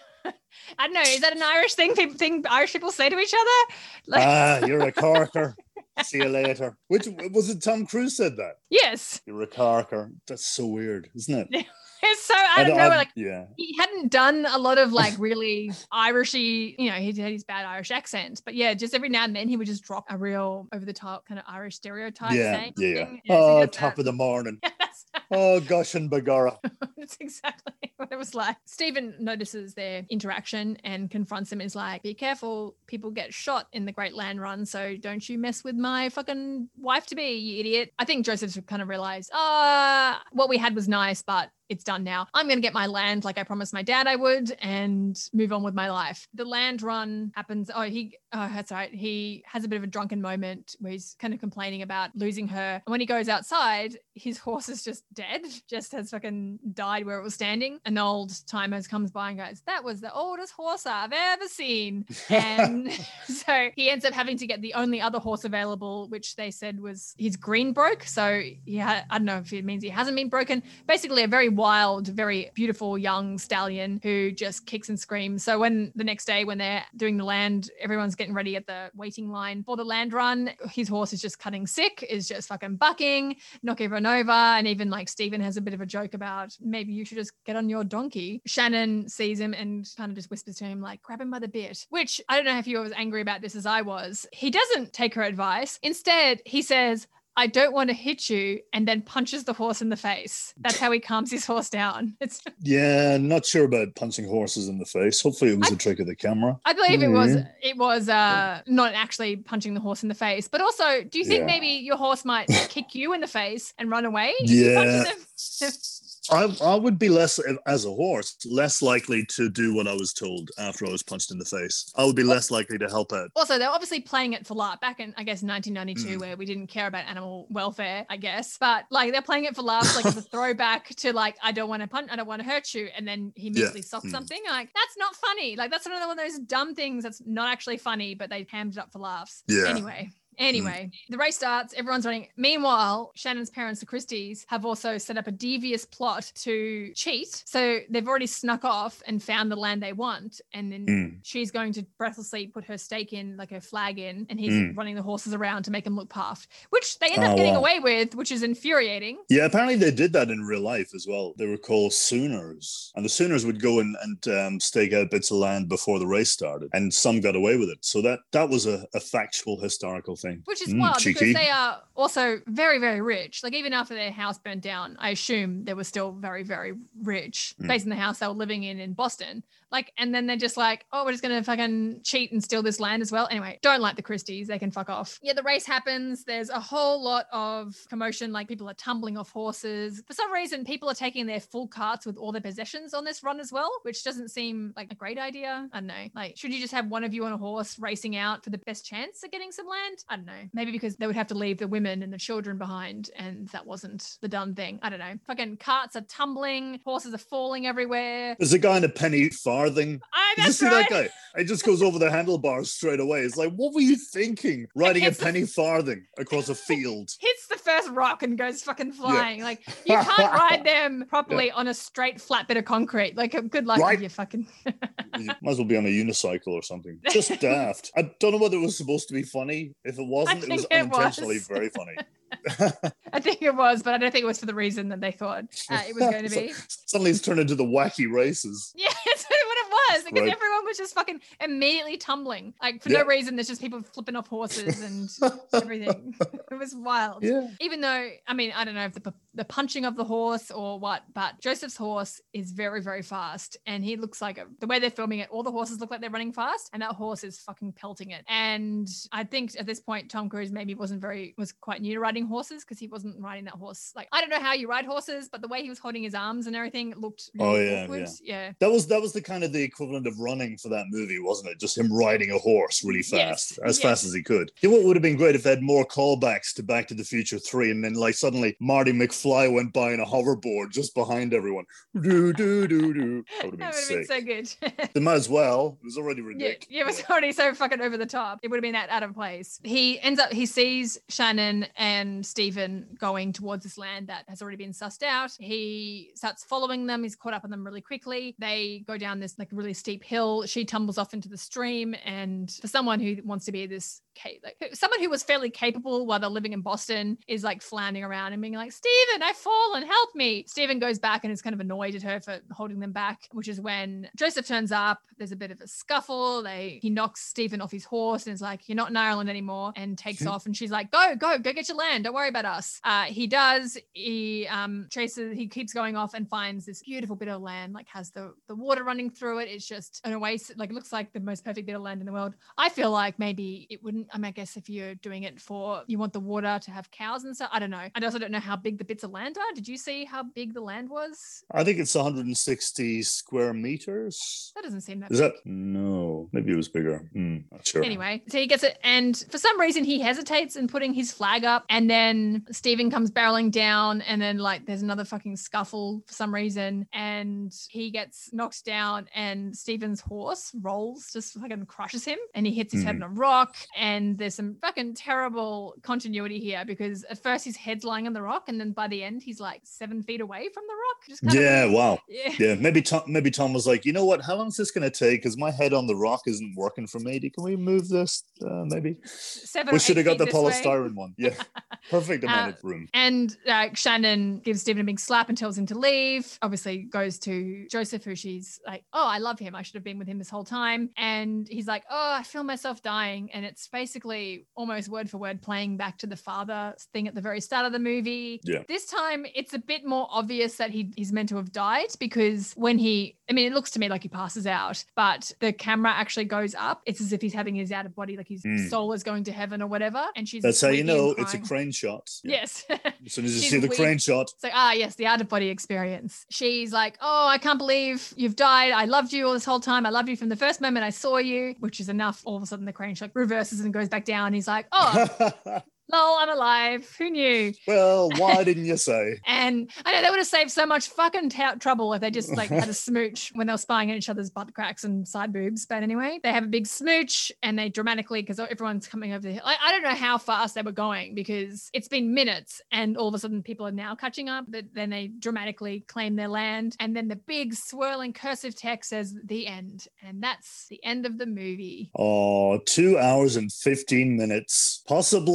I don't know, is that an Irish thing, people, thing Irish people say to each other? Like, ah, you're a corker. See you later. Which was it? Tom Cruise said that. Yes. You're a corker. That's so weird, isn't it? It's so I don't know. Like, yeah, he hadn't done a lot of like really Irishy, you know, he had his bad Irish accent, but yeah, just every now and then he would just drop a real over the top kind of Irish stereotype. Yeah, saying yeah. yeah. yeah oh, so top that. of the morning. Oh, gosh, and Bagara. That's exactly what it was like. Stephen notices their interaction and confronts him. Is like, be careful, people get shot in the Great Land Run, so don't you mess with my fucking wife to be, you idiot. I think Joseph's kind of realized, ah, uh, what we had was nice, but it's done now. I'm going to get my land like I promised my dad I would and move on with my life. The land run happens. Oh, he, oh, that's right. He has a bit of a drunken moment where he's kind of complaining about losing her. And when he goes outside, his horse is just dead, just has fucking died where it was standing. An old timer comes by and goes, that was the oldest horse I've ever seen. And so he ends up having to get the only other horse available, which they said was his green broke. So yeah, I don't know if it means he hasn't been broken. Basically a very wild, very beautiful young stallion who just kicks and screams. So when the next day when they're doing the land, everyone's getting ready at the waiting line for the land run, his horse is just cutting sick, is just fucking bucking, knock everyone over. And even like Stephen has a bit of a joke about maybe you should just get on your donkey. Shannon sees him and kind of just whispers to him like, grab him by the bit, which I don't know if you were as angry about this as I was. He doesn't take her advice. Instead, he says, I don't want to hit you, and then punches the horse in the face. That's how he calms his horse down. It's yeah, not sure about punching horses in the face. Hopefully it was I, a trick of the camera. I believe mm-hmm. it was it was uh, not actually punching the horse in the face. But also, do you think yeah. maybe your horse might kick you in the face and run away? Yeah. I, I would be less, as a horse, less likely to do what I was told after I was punched in the face. I would be less likely to help out. Also, they're obviously playing it for laughs. Back in, I guess, nineteen ninety-two, mm. where we didn't care about animal welfare, I guess. But, like, they're playing it for laughs, like, as a throwback to, like, I don't want to punch, I don't want to hurt you. And then he immediately yeah. socked mm. something. Like, that's not funny. Like, that's one of those dumb things that's not actually funny, but they hammed it up for laughs. Yeah. Anyway. Anyway, mm. the race starts, everyone's running. Meanwhile, Shannon's parents, the Christies, have also set up a devious plot to cheat. So they've already snuck off and found the land they want. And then mm. she's going to breathlessly put her stake in, like her flag in, and he's mm. running the horses around to make them look puffed, which they end up oh, getting wow. away with, which is infuriating. Yeah, apparently they did that in real life as well. They were called Sooners. And the Sooners would go in and um, stake out bits of land before the race started. And some got away with it. So that, that was a, a factual, historical thing. Which is mm, wild cheeky. because they are also very, very rich. Like even after their house burned down, I assume they were still very, very rich mm. based on the house they were living in in Boston. Like, and then they're just like, oh, we're just going to fucking cheat and steal this land as well. Anyway, don't like the Christies. They can fuck off. Yeah, the race happens. There's a whole lot of commotion. Like people are tumbling off horses. For some reason, people are taking their full carts with all their possessions on this run as well, which doesn't seem like a great idea. I don't know. Like, should you just have one of you on a horse racing out for the best chance of getting some land? I don't know. Maybe because they would have to leave the women and the children behind, and that wasn't the done thing. I don't know. Fucking carts are tumbling. Horses are falling everywhere. There's a guy in a penny farthing. I, Did you see right. that guy? It just goes over the handlebars straight away. It's like, what were you thinking? Riding a penny the... farthing across a field. Hits the first rock and goes fucking flying. Yeah. Like, you can't ride them properly yeah. on a straight, flat bit of concrete. Like, good luck right. with you fucking... You might as well be on a unicycle or something. Just daft. I don't know whether it was supposed to be funny. If it wasn't, it was it unintentionally was. very funny. I think it was, but I don't think it was for the reason that they thought uh, it was going to be. So, suddenly it's turned into the wacky races. Yeah, that's what it was. Because right. everyone was just fucking immediately tumbling. Like, for yeah. no reason, there's just people flipping off horses and everything. It was wild. Yeah. Even though, I mean, I don't know if the, the punching of the horse or what, but Joseph's horse is very, very fast. And he looks like, a, the way they're filming it, all the horses look like they're running fast. And that horse is fucking pelting it. And I think at this point, Tom Cruise maybe wasn't very, was quite new to riding horses because he wasn't riding that horse. Like, I don't know how you ride horses, but the way he was holding his arms and everything looked really oh, yeah, awkward. Yeah. yeah. That was that was the kind of the equivalent of running for that movie, wasn't it? Just him riding a horse really fast, yes. as yes. fast as he could. You know what would have been great if they had more callbacks to Back to the Future three, and then like suddenly Marty McFly went by in a hoverboard just behind everyone. Do do do do. That would have been that sick. Been so good. They might as well. It was already ridiculous. Yeah, yeah, it was already so fucking over the top. It would have been that out of place. He ends up, he sees Shannon and Stephen going towards this land that has already been sussed out. He starts following them. He's caught up on them really quickly. They go down this like really steep hill. She tumbles off into the stream. And for someone who wants to be this, like someone who was fairly capable while they're living in Boston is like floundering around and being like, Stephen, I've fallen, help me. Stephen goes back and is kind of annoyed at her for holding them back, which is when Joseph turns up. There's a bit of a scuffle. They He knocks Stephen off his horse and is like, you're not in Ireland anymore, and takes off. And she's like, go, go, go get your land. Don't worry about us. Uh, he does. He um, chases, he keeps going off and finds this beautiful bit of land, like has the, the water running through it. It's just an oasis. Like it looks like the most perfect bit of land in the world. I feel like maybe it wouldn't, I mean, I guess if you're doing it for, you want the water to have cows and stuff. I don't know. I also don't know how big the bits of land are. Did you see how big the land was? I think it's one hundred sixty square meters. That doesn't seem that Is big. that? No, maybe it was bigger. Mm, not sure. Anyway, so he gets it. And for some reason, he hesitates in putting his flag up. And then Stephen comes barreling down. And then like there's another fucking scuffle for some reason. And he gets knocked down. And Stephen's horse rolls, just fucking crushes him. And he hits his mm. head on a rock. And there's some fucking terrible continuity here because at first his head's lying on the rock. And then by the end, he's like seven feet away from the rock. Just kind yeah, of, wow. Yeah. yeah, maybe Tom, maybe Tom was like, you know what? How long is this going to take? Because my head on the rock isn't working for me. Can we move this? Uh, maybe. Seven we should have got the polystyrene way. one. Yeah, perfect amount uh, of room. And uh, Shannon gives Stephen a big slap and tells him to leave. Obviously goes to Joseph, who she's like, oh, I love him. I should have been with him this whole time. And he's like, oh, I feel myself dying. And it's basically almost word for word playing back to the father thing at the very start of the movie. Yeah. This time it's a bit more obvious that he, he's meant to have died because when he, I mean, it looks to me like he passes out, but the camera actually goes up. It's as if he's having his out of body, like his mm. soul is going to heaven or whatever. And she's That's how you know it's a crane shot. Yeah. Yes. As soon as you see the crane shot. It's like, ah, yes, the out of body experience. She's like, oh, I can't believe you've died. I loved you all this whole time. I loved you from the first moment I saw you, which is enough. All of a sudden the crane shot reverses and goes back down. He's like, oh, lol, I'm alive. Who knew? Well, why didn't you say? And I know they would have saved so much fucking t- trouble if they just like had a smooch when they were spying on each other's butt cracks and side boobs. But anyway, they have a big smooch and they dramatically, because everyone's coming over the hill. I, I don't know how fast they were going because it's been minutes and all of a sudden people are now catching up. But then they dramatically claim their land. And then the big swirling cursive text says the end. And that's the end of the movie. Oh, two hours and fifteen minutes. Possibly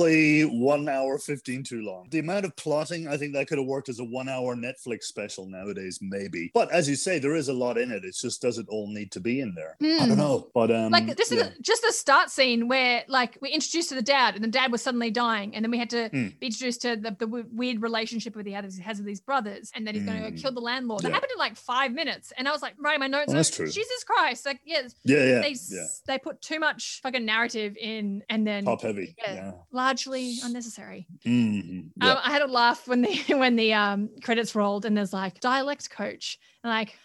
one hour fifteen too long. The amount of plotting, I think that could have worked as a one hour Netflix special nowadays, maybe. But as you say, there is a lot in it. It's just, does it all need to be in there? Mm. I don't know. But um, like this yeah. is just the start scene where like we introduced to the dad and the dad was suddenly dying. And then we had to mm. be introduced to the, the w- weird relationship with he has, has with these brothers. And then he's mm. going to go kill the landlord. Yeah. That happened in like five minutes. And I was like, writing my notes. Oh, that's like, true. Jesus Christ. Like, yeah, yeah, yeah, they, yeah. they put too much fucking narrative in and then top heavy. Yeah, yeah. largely unnecessary. Mm-hmm. Yeah. Um, I had a laugh when the when the um, credits rolled and there's like dialect coach and like,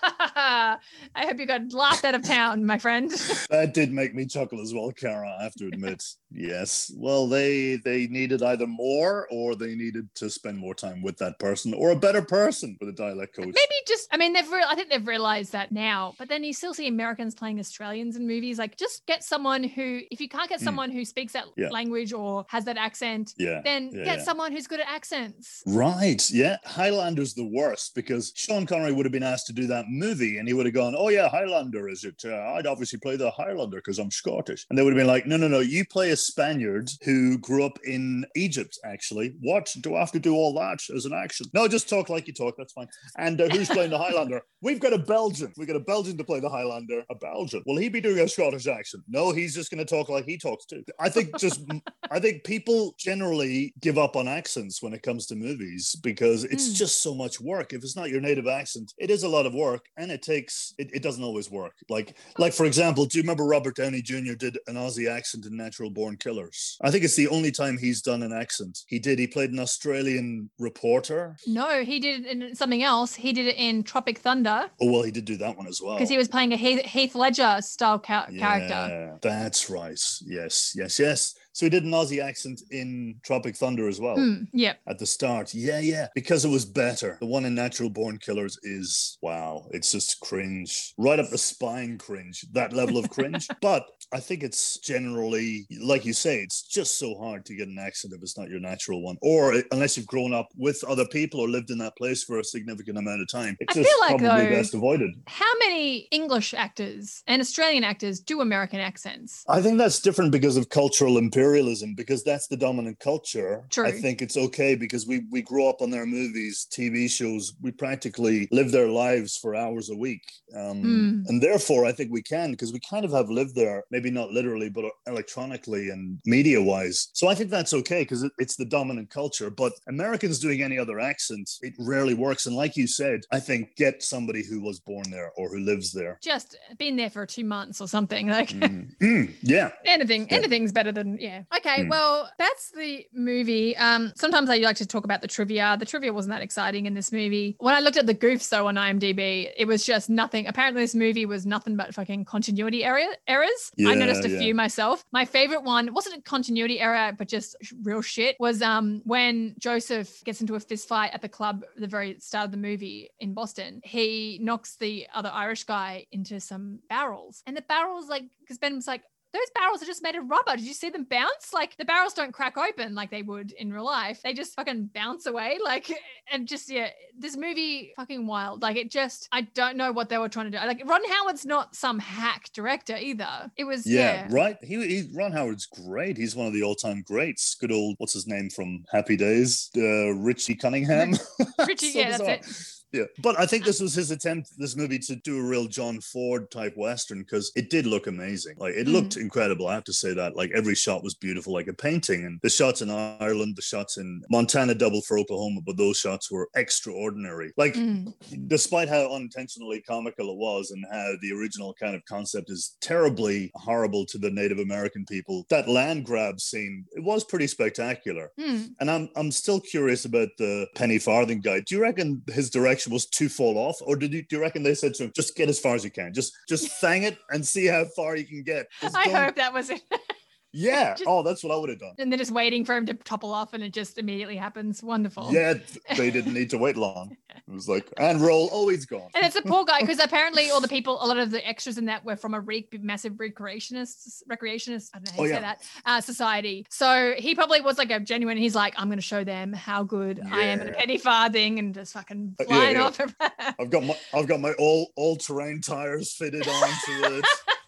I hope you got laughed out of town, my friend. That did make me chuckle as well, Cara, I have to admit. Yes. Well, they they needed either more or they needed to spend more time with that person or a better person for the dialect coach. Maybe just, I mean, they've re- I think they've realized that now, but then you still see Americans playing Australians in movies. Like just get someone who, if you can't get someone mm. who speaks that yeah. language or has that accent, yeah. then yeah, get yeah. someone who's good at accents. Right. Yeah. Highlander's the worst because Sean Connery would have been asked to do that movie and he would have gone, oh yeah, Highlander, is it? Uh, I'd obviously play the Highlander because I'm Scottish. And they would have been like, no, no, no, you play a Spaniard who grew up in Egypt, actually. What? Do I have to do all that as an action? No, just talk like you talk, that's fine. And uh, who's playing the Highlander? We've got a Belgian. We've got a Belgian to play the Highlander. A Belgian. Will he be doing a Scottish accent? No, he's just going to talk like he talks too. I think just, I think people generally give up on accents when it comes to movies because it's mm. just so much work. If it's not your native accent, it is a lot of work and it takes, it, it doesn't always work. Like, like for example, do you remember Robert Downey Junior did an Aussie accent in Natural Born Killers? I think it's the only time he's done an accent. He did. He played an Australian reporter. No, he did it in something else. He did it in Tropic Thunder. Oh, well, he did do that one as well. Because he was playing a Heath, Heath Ledger style ca- yeah, character. That's right. Yes, yes, yes. So he did an Aussie accent in Tropic Thunder as well. Mm, yeah. At the start. Yeah, yeah. Because it was better. The one in Natural Born Killers is, wow, it's just cringe. Right up the spine cringe. That level of cringe. But I think it's generally, like you say, it's just so hard to get an accent if it's not your natural one. Or unless you've grown up with other people or lived in that place for a significant amount of time. It's I just feel like, probably though, best avoided. How many English actors and Australian actors do American accents? I think that's different because of cultural imperialism, because that's the dominant culture. True. I think it's okay because we, we grow up on their movies, T V shows. We practically live their lives for hours a week. Um, mm. And therefore, I think we can, because we kind of have lived there, maybe not literally, but electronically and media-wise. So I think that's okay because it, it's the dominant culture. But Americans doing any other accent, it rarely works. And like you said, I think get somebody who was born there or who lives there. Just been there for two months or something. Like, mm. Mm. Yeah. Anything, yeah. Anything's better than, yeah. Okay, mm. well, that's the movie. Um, sometimes I like to talk about the trivia. The trivia wasn't that exciting in this movie. When I looked at the goofs, though, on IMDb, it was just nothing. Apparently, this movie was nothing but fucking continuity error, errors. Yeah, I noticed a yeah. few myself. My favorite one wasn't a continuity error, but just real shit, was um when Joseph gets into a fist fight at the club at the very start of the movie in Boston. He knocks the other Irish guy into some barrels. And the barrels, like, because Ben was like, those barrels are just made of rubber. Did you see them bounce? Like, the barrels don't crack open like they would in real life. They just fucking bounce away. Like, and just, yeah, this movie fucking wild. Like, it just, I don't know what they were trying to do. Like, Ron Howard's not some hack director either. It was, yeah. Yeah, right. He, he Ron Howard's great. He's one of the all-time greats. Good old, what's his name from Happy Days? Uh, Richie Cunningham. Richie, so yeah, bizarre. that's it. Yeah, but I think this was his attempt, this movie, to do a real John Ford type Western, because it did look amazing. Like, it looked mm. incredible. I have to say that. Like, every shot was beautiful, like a painting. And the shots in Ireland, the shots in Montana double for Oklahoma, but those shots were extraordinary. Like, mm. despite how unintentionally comical it was and how the original kind of concept is terribly horrible to the Native American people, that land grab scene, it was pretty spectacular. Mm. And I'm I'm still curious about the penny farthing guy. Do you reckon his direction was to fall off, or did you, do you reckon they said to him, just get as far as you can, just just fang it and see how far you can get? Just I don't... hope that was it. Yeah. Just, oh, that's what I would have done. And they're just waiting for him to topple off and it just immediately happens. Wonderful. Yeah, they didn't need to wait long. It was like, and roll, oh, he's gone. And it's a poor guy, because apparently all the people, a lot of the extras in that were from a re- massive recreationist, recreationist, I don't know how oh, you yeah. say that, uh, society. So he probably was like a genuine, he's like, I'm going to show them how good yeah. I am at a penny farthing, and just fucking flying yeah, yeah. off. I've got my, I've got my all, all terrain tires fitted onto it.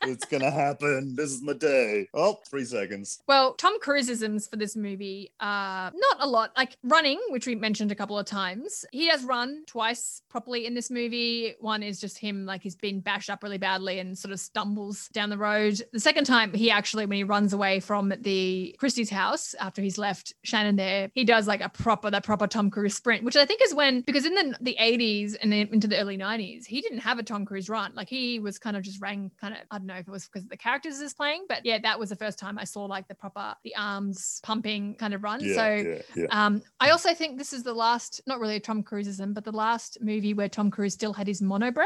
It's gonna happen. This is my day. Oh, three seconds. Well, Tom Cruiseisms for this movie are not a lot. Like running, which we mentioned a couple of times. He does run twice properly in this movie. One is just him, like he's been bashed up really badly and sort of stumbles down the road. The second time, he actually, when he runs away from the Christie's house after he's left Shannon there, he does like a proper, that proper Tom Cruise sprint, which I think is when, because in the, the eighties and then into the early nineties, he didn't have a Tom Cruise run. Like he was kind of just rang kind of, I don't know if it was because of the characters he's playing, but yeah, that was the first time I saw like the proper, the arms pumping kind of run. Yeah, so yeah, yeah. um, I also think this is the last, not really a Tom Cruiseism, but the last movie where Tom Cruise still had his monobrow.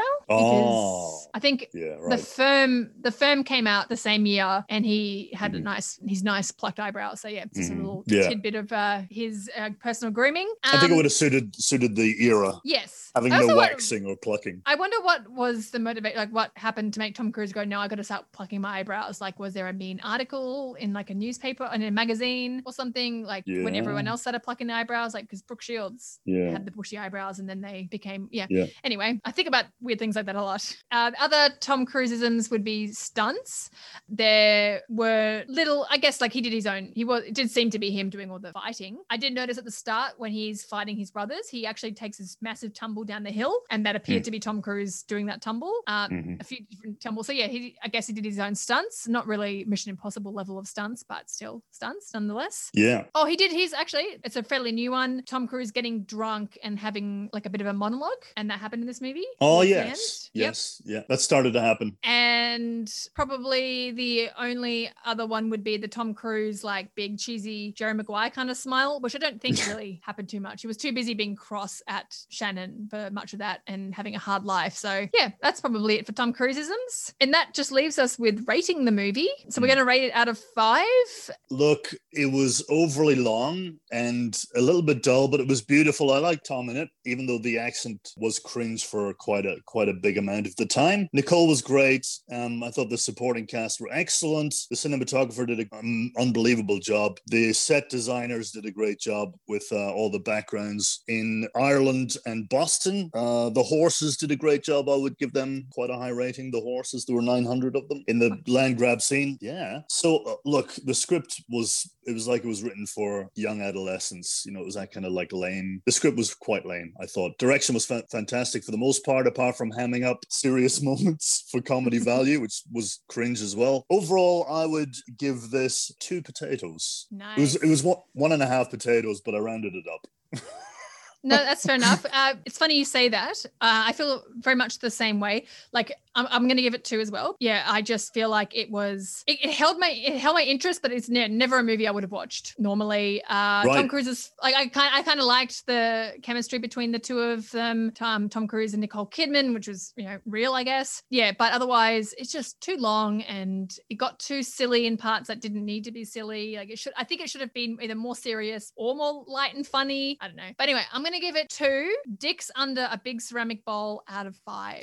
Oh, I think yeah, right. the firm, the firm came out the same year and he had Mhm. a nice, his nice plucked eyebrows. So yeah, just Mhm. a little Yeah. tidbit of uh, his uh, personal grooming. I think it Um, would have suited suited the era, Yes. having I no also wonder- waxing or plucking. I wonder what was the motivate, like what happened to make Tom Cruise go, no, I got to start plucking my eyebrows. Like, was there a mean article in like a newspaper, in a magazine or something? Like when Yeah. everyone else started plucking their eyebrows, like because Brooke Shields Yeah. had the bushy eyebrows and then they became, yeah. Yeah. Anyway, I think about weird things like that a lot. Uh, other Tom Cruiseisms would be stunts. There were little, I guess, like he did his own, he was, it did seem to be him doing all the fighting. I did notice at the start when he's fighting his brothers, he actually takes this massive tumble down the hill and that appeared Mm. to be Tom Cruise doing that tumble. Um, Mhm. a few different tumbles. So yeah, he, I guess he did his own stunts, not really Mission Impossible level of stunts, but still stunts nonetheless. Yeah. Oh, he did his actually. It's a fairly new one. Tom Cruise getting drunk and having like a bit of a monologue, and that happened in this movie. Oh, towards the yes. end. Yep. Yes. Yeah. That started to happen. And probably the only other one would be the Tom Cruise, like big cheesy Jerry Maguire kind of smile, which I don't think really happened too much. He was too busy being cross at Shannon for much of that and having a hard life. So yeah, that's probably it for Tom Cruiseisms. And that just leaves us with rating the movie. So we're going to rate it out of five. Look, it was overly long and a little bit dull, but it was beautiful. I liked Tom in it, even though the accent was cringe for quite a quite a big amount of the time. Nicole was great. Um, I thought the supporting cast were excellent. The cinematographer did an um, unbelievable job. The set designers did a great job with uh, all the backgrounds in Ireland and Boston. Uh, the horses did a great job. I would give them quite a high rating. The horses, there were nine hundred of them in the land grab scene. Yeah. So uh, look, the script was, it was like it was written for young adolescents. You know, it was that kind of like lame. The script was quite lame, I thought. Direction was fa- fantastic for the most part, apart from hamming up serious moments for comedy value, which was cringe as well. Overall, I would give this two potatoes. Nice. It was, it was one, one and a half potatoes, but I rounded it up. No, that's fair enough. Uh, it's funny you say that. Uh, I feel very much the same way. Like I'm, I'm going to give it two as well. Yeah, I just feel like it was. It, it held my it held my interest, but it's ne- never a movie I would have watched normally. Uh, Right. Tom Cruise is like I kind I kind of liked the chemistry between the two of them. Tom Tom Cruise and Nicole Kidman, which was you know real, I guess. Yeah, but otherwise it's just too long and it got too silly in parts that didn't need to be silly. Like it should. I think it should have been either more serious or more light and funny. I don't know. But anyway, I'm going to give it two dicks under a big ceramic bowl out of five.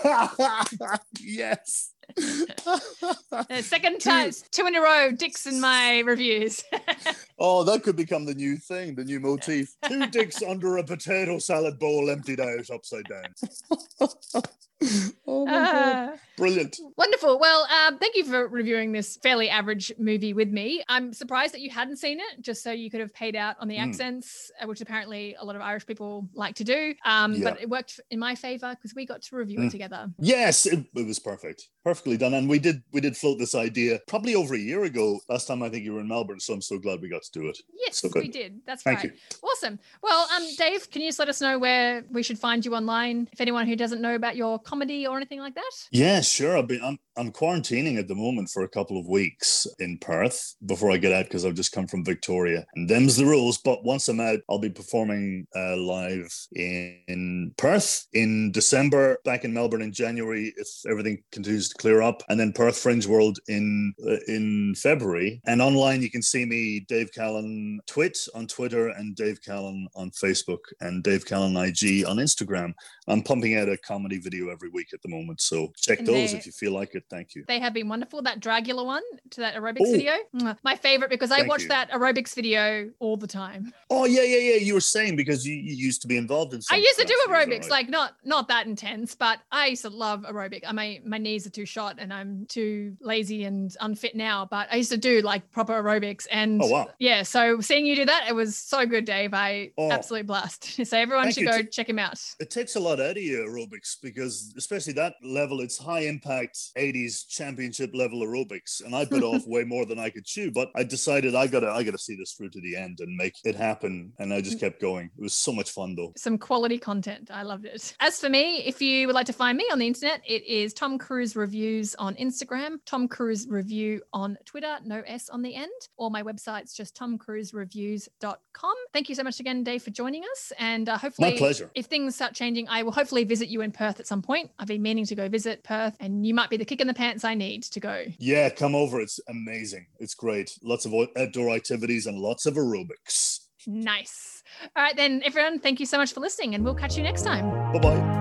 Yes. Uh, second time, two in a row, dicks in my reviews. Oh, that could become the new thing, the new motif. Two dicks under a potato salad bowl emptied out upside down. Oh my God. Uh, Brilliant. Wonderful. Well, um, thank you for reviewing this fairly average movie with me. I'm surprised that you hadn't seen it, just so you could have paid out on the Mm. accents, uh, which apparently a lot of Irish people like to do. Um, Yeah. But it worked in my favor because we got to review Mm. it together. Yes, it, it was perfect. Perfectly done. And we did we did float this idea probably over a year ago. Last time I think you were in Melbourne, so I'm so glad we got to do it. Yes, So good. we did. That's Thank right. you. Awesome. Well, um, Dave, can you just let us know where we should find you online? If anyone who doesn't know about your comedy or anything like that. Yeah, sure. I've been, I'm, I'm quarantining at the moment for a couple of weeks in Perth before I get out because I've just come from Victoria. And them's the rules. But once I'm out, I'll be performing uh, live in, in Perth in December, back in Melbourne in January if everything continues to clear up, and then Perth Fringe World in uh, in February. And online, you can see me, Dave Callan Twit on Twitter and Dave Callan on Facebook and Dave Callan I G on Instagram. I'm pumping out a comedy video every week at the moment, so check And those they- if you feel like it. it. Thank you. They have been wonderful. That Dragula one to that aerobics Oh. video. My favorite because I Thank watch you. that aerobics video all the time. Oh, yeah, yeah, yeah. You were saying because you, you used to be involved in some I used to do capacities, aerobics, right? like not not that intense, but I used to love aerobic. I mean, my knees are too short and I'm too lazy and unfit now, but I used to do like proper aerobics. And Oh, wow. yeah, so seeing you do that, it was so good, Dave. I Oh. absolutely blast. So everyone Thank should you. go T- check him out. It takes a lot out of you, aerobics, because especially that level, it's high impact eighties championship level aerobics. And I bit off way more than I could chew, but I decided I gotta, I gotta see this through to the end and make it happen. And I just kept going. It was so much fun though. Some quality content. I loved it. As for me, if you would like to find me on the internet, it is Tom Cruise Reviews on Instagram, Tom Cruise Review on Twitter, no S on the end, or my website's just tom cruise reviews dot com. Thank you so much again, Dave, for joining us. And uh, hopefully, My pleasure. if things start changing, I will hopefully visit you in Perth at some point. I've been meaning to go visit Perth, and you might be the kick in the pants I need to go. Yeah, come over. It's amazing. It's great. Lots of outdoor activities and lots of aerobics. Nice. All right, then, everyone, thank you so much for listening, and we'll catch you next time. Bye-bye.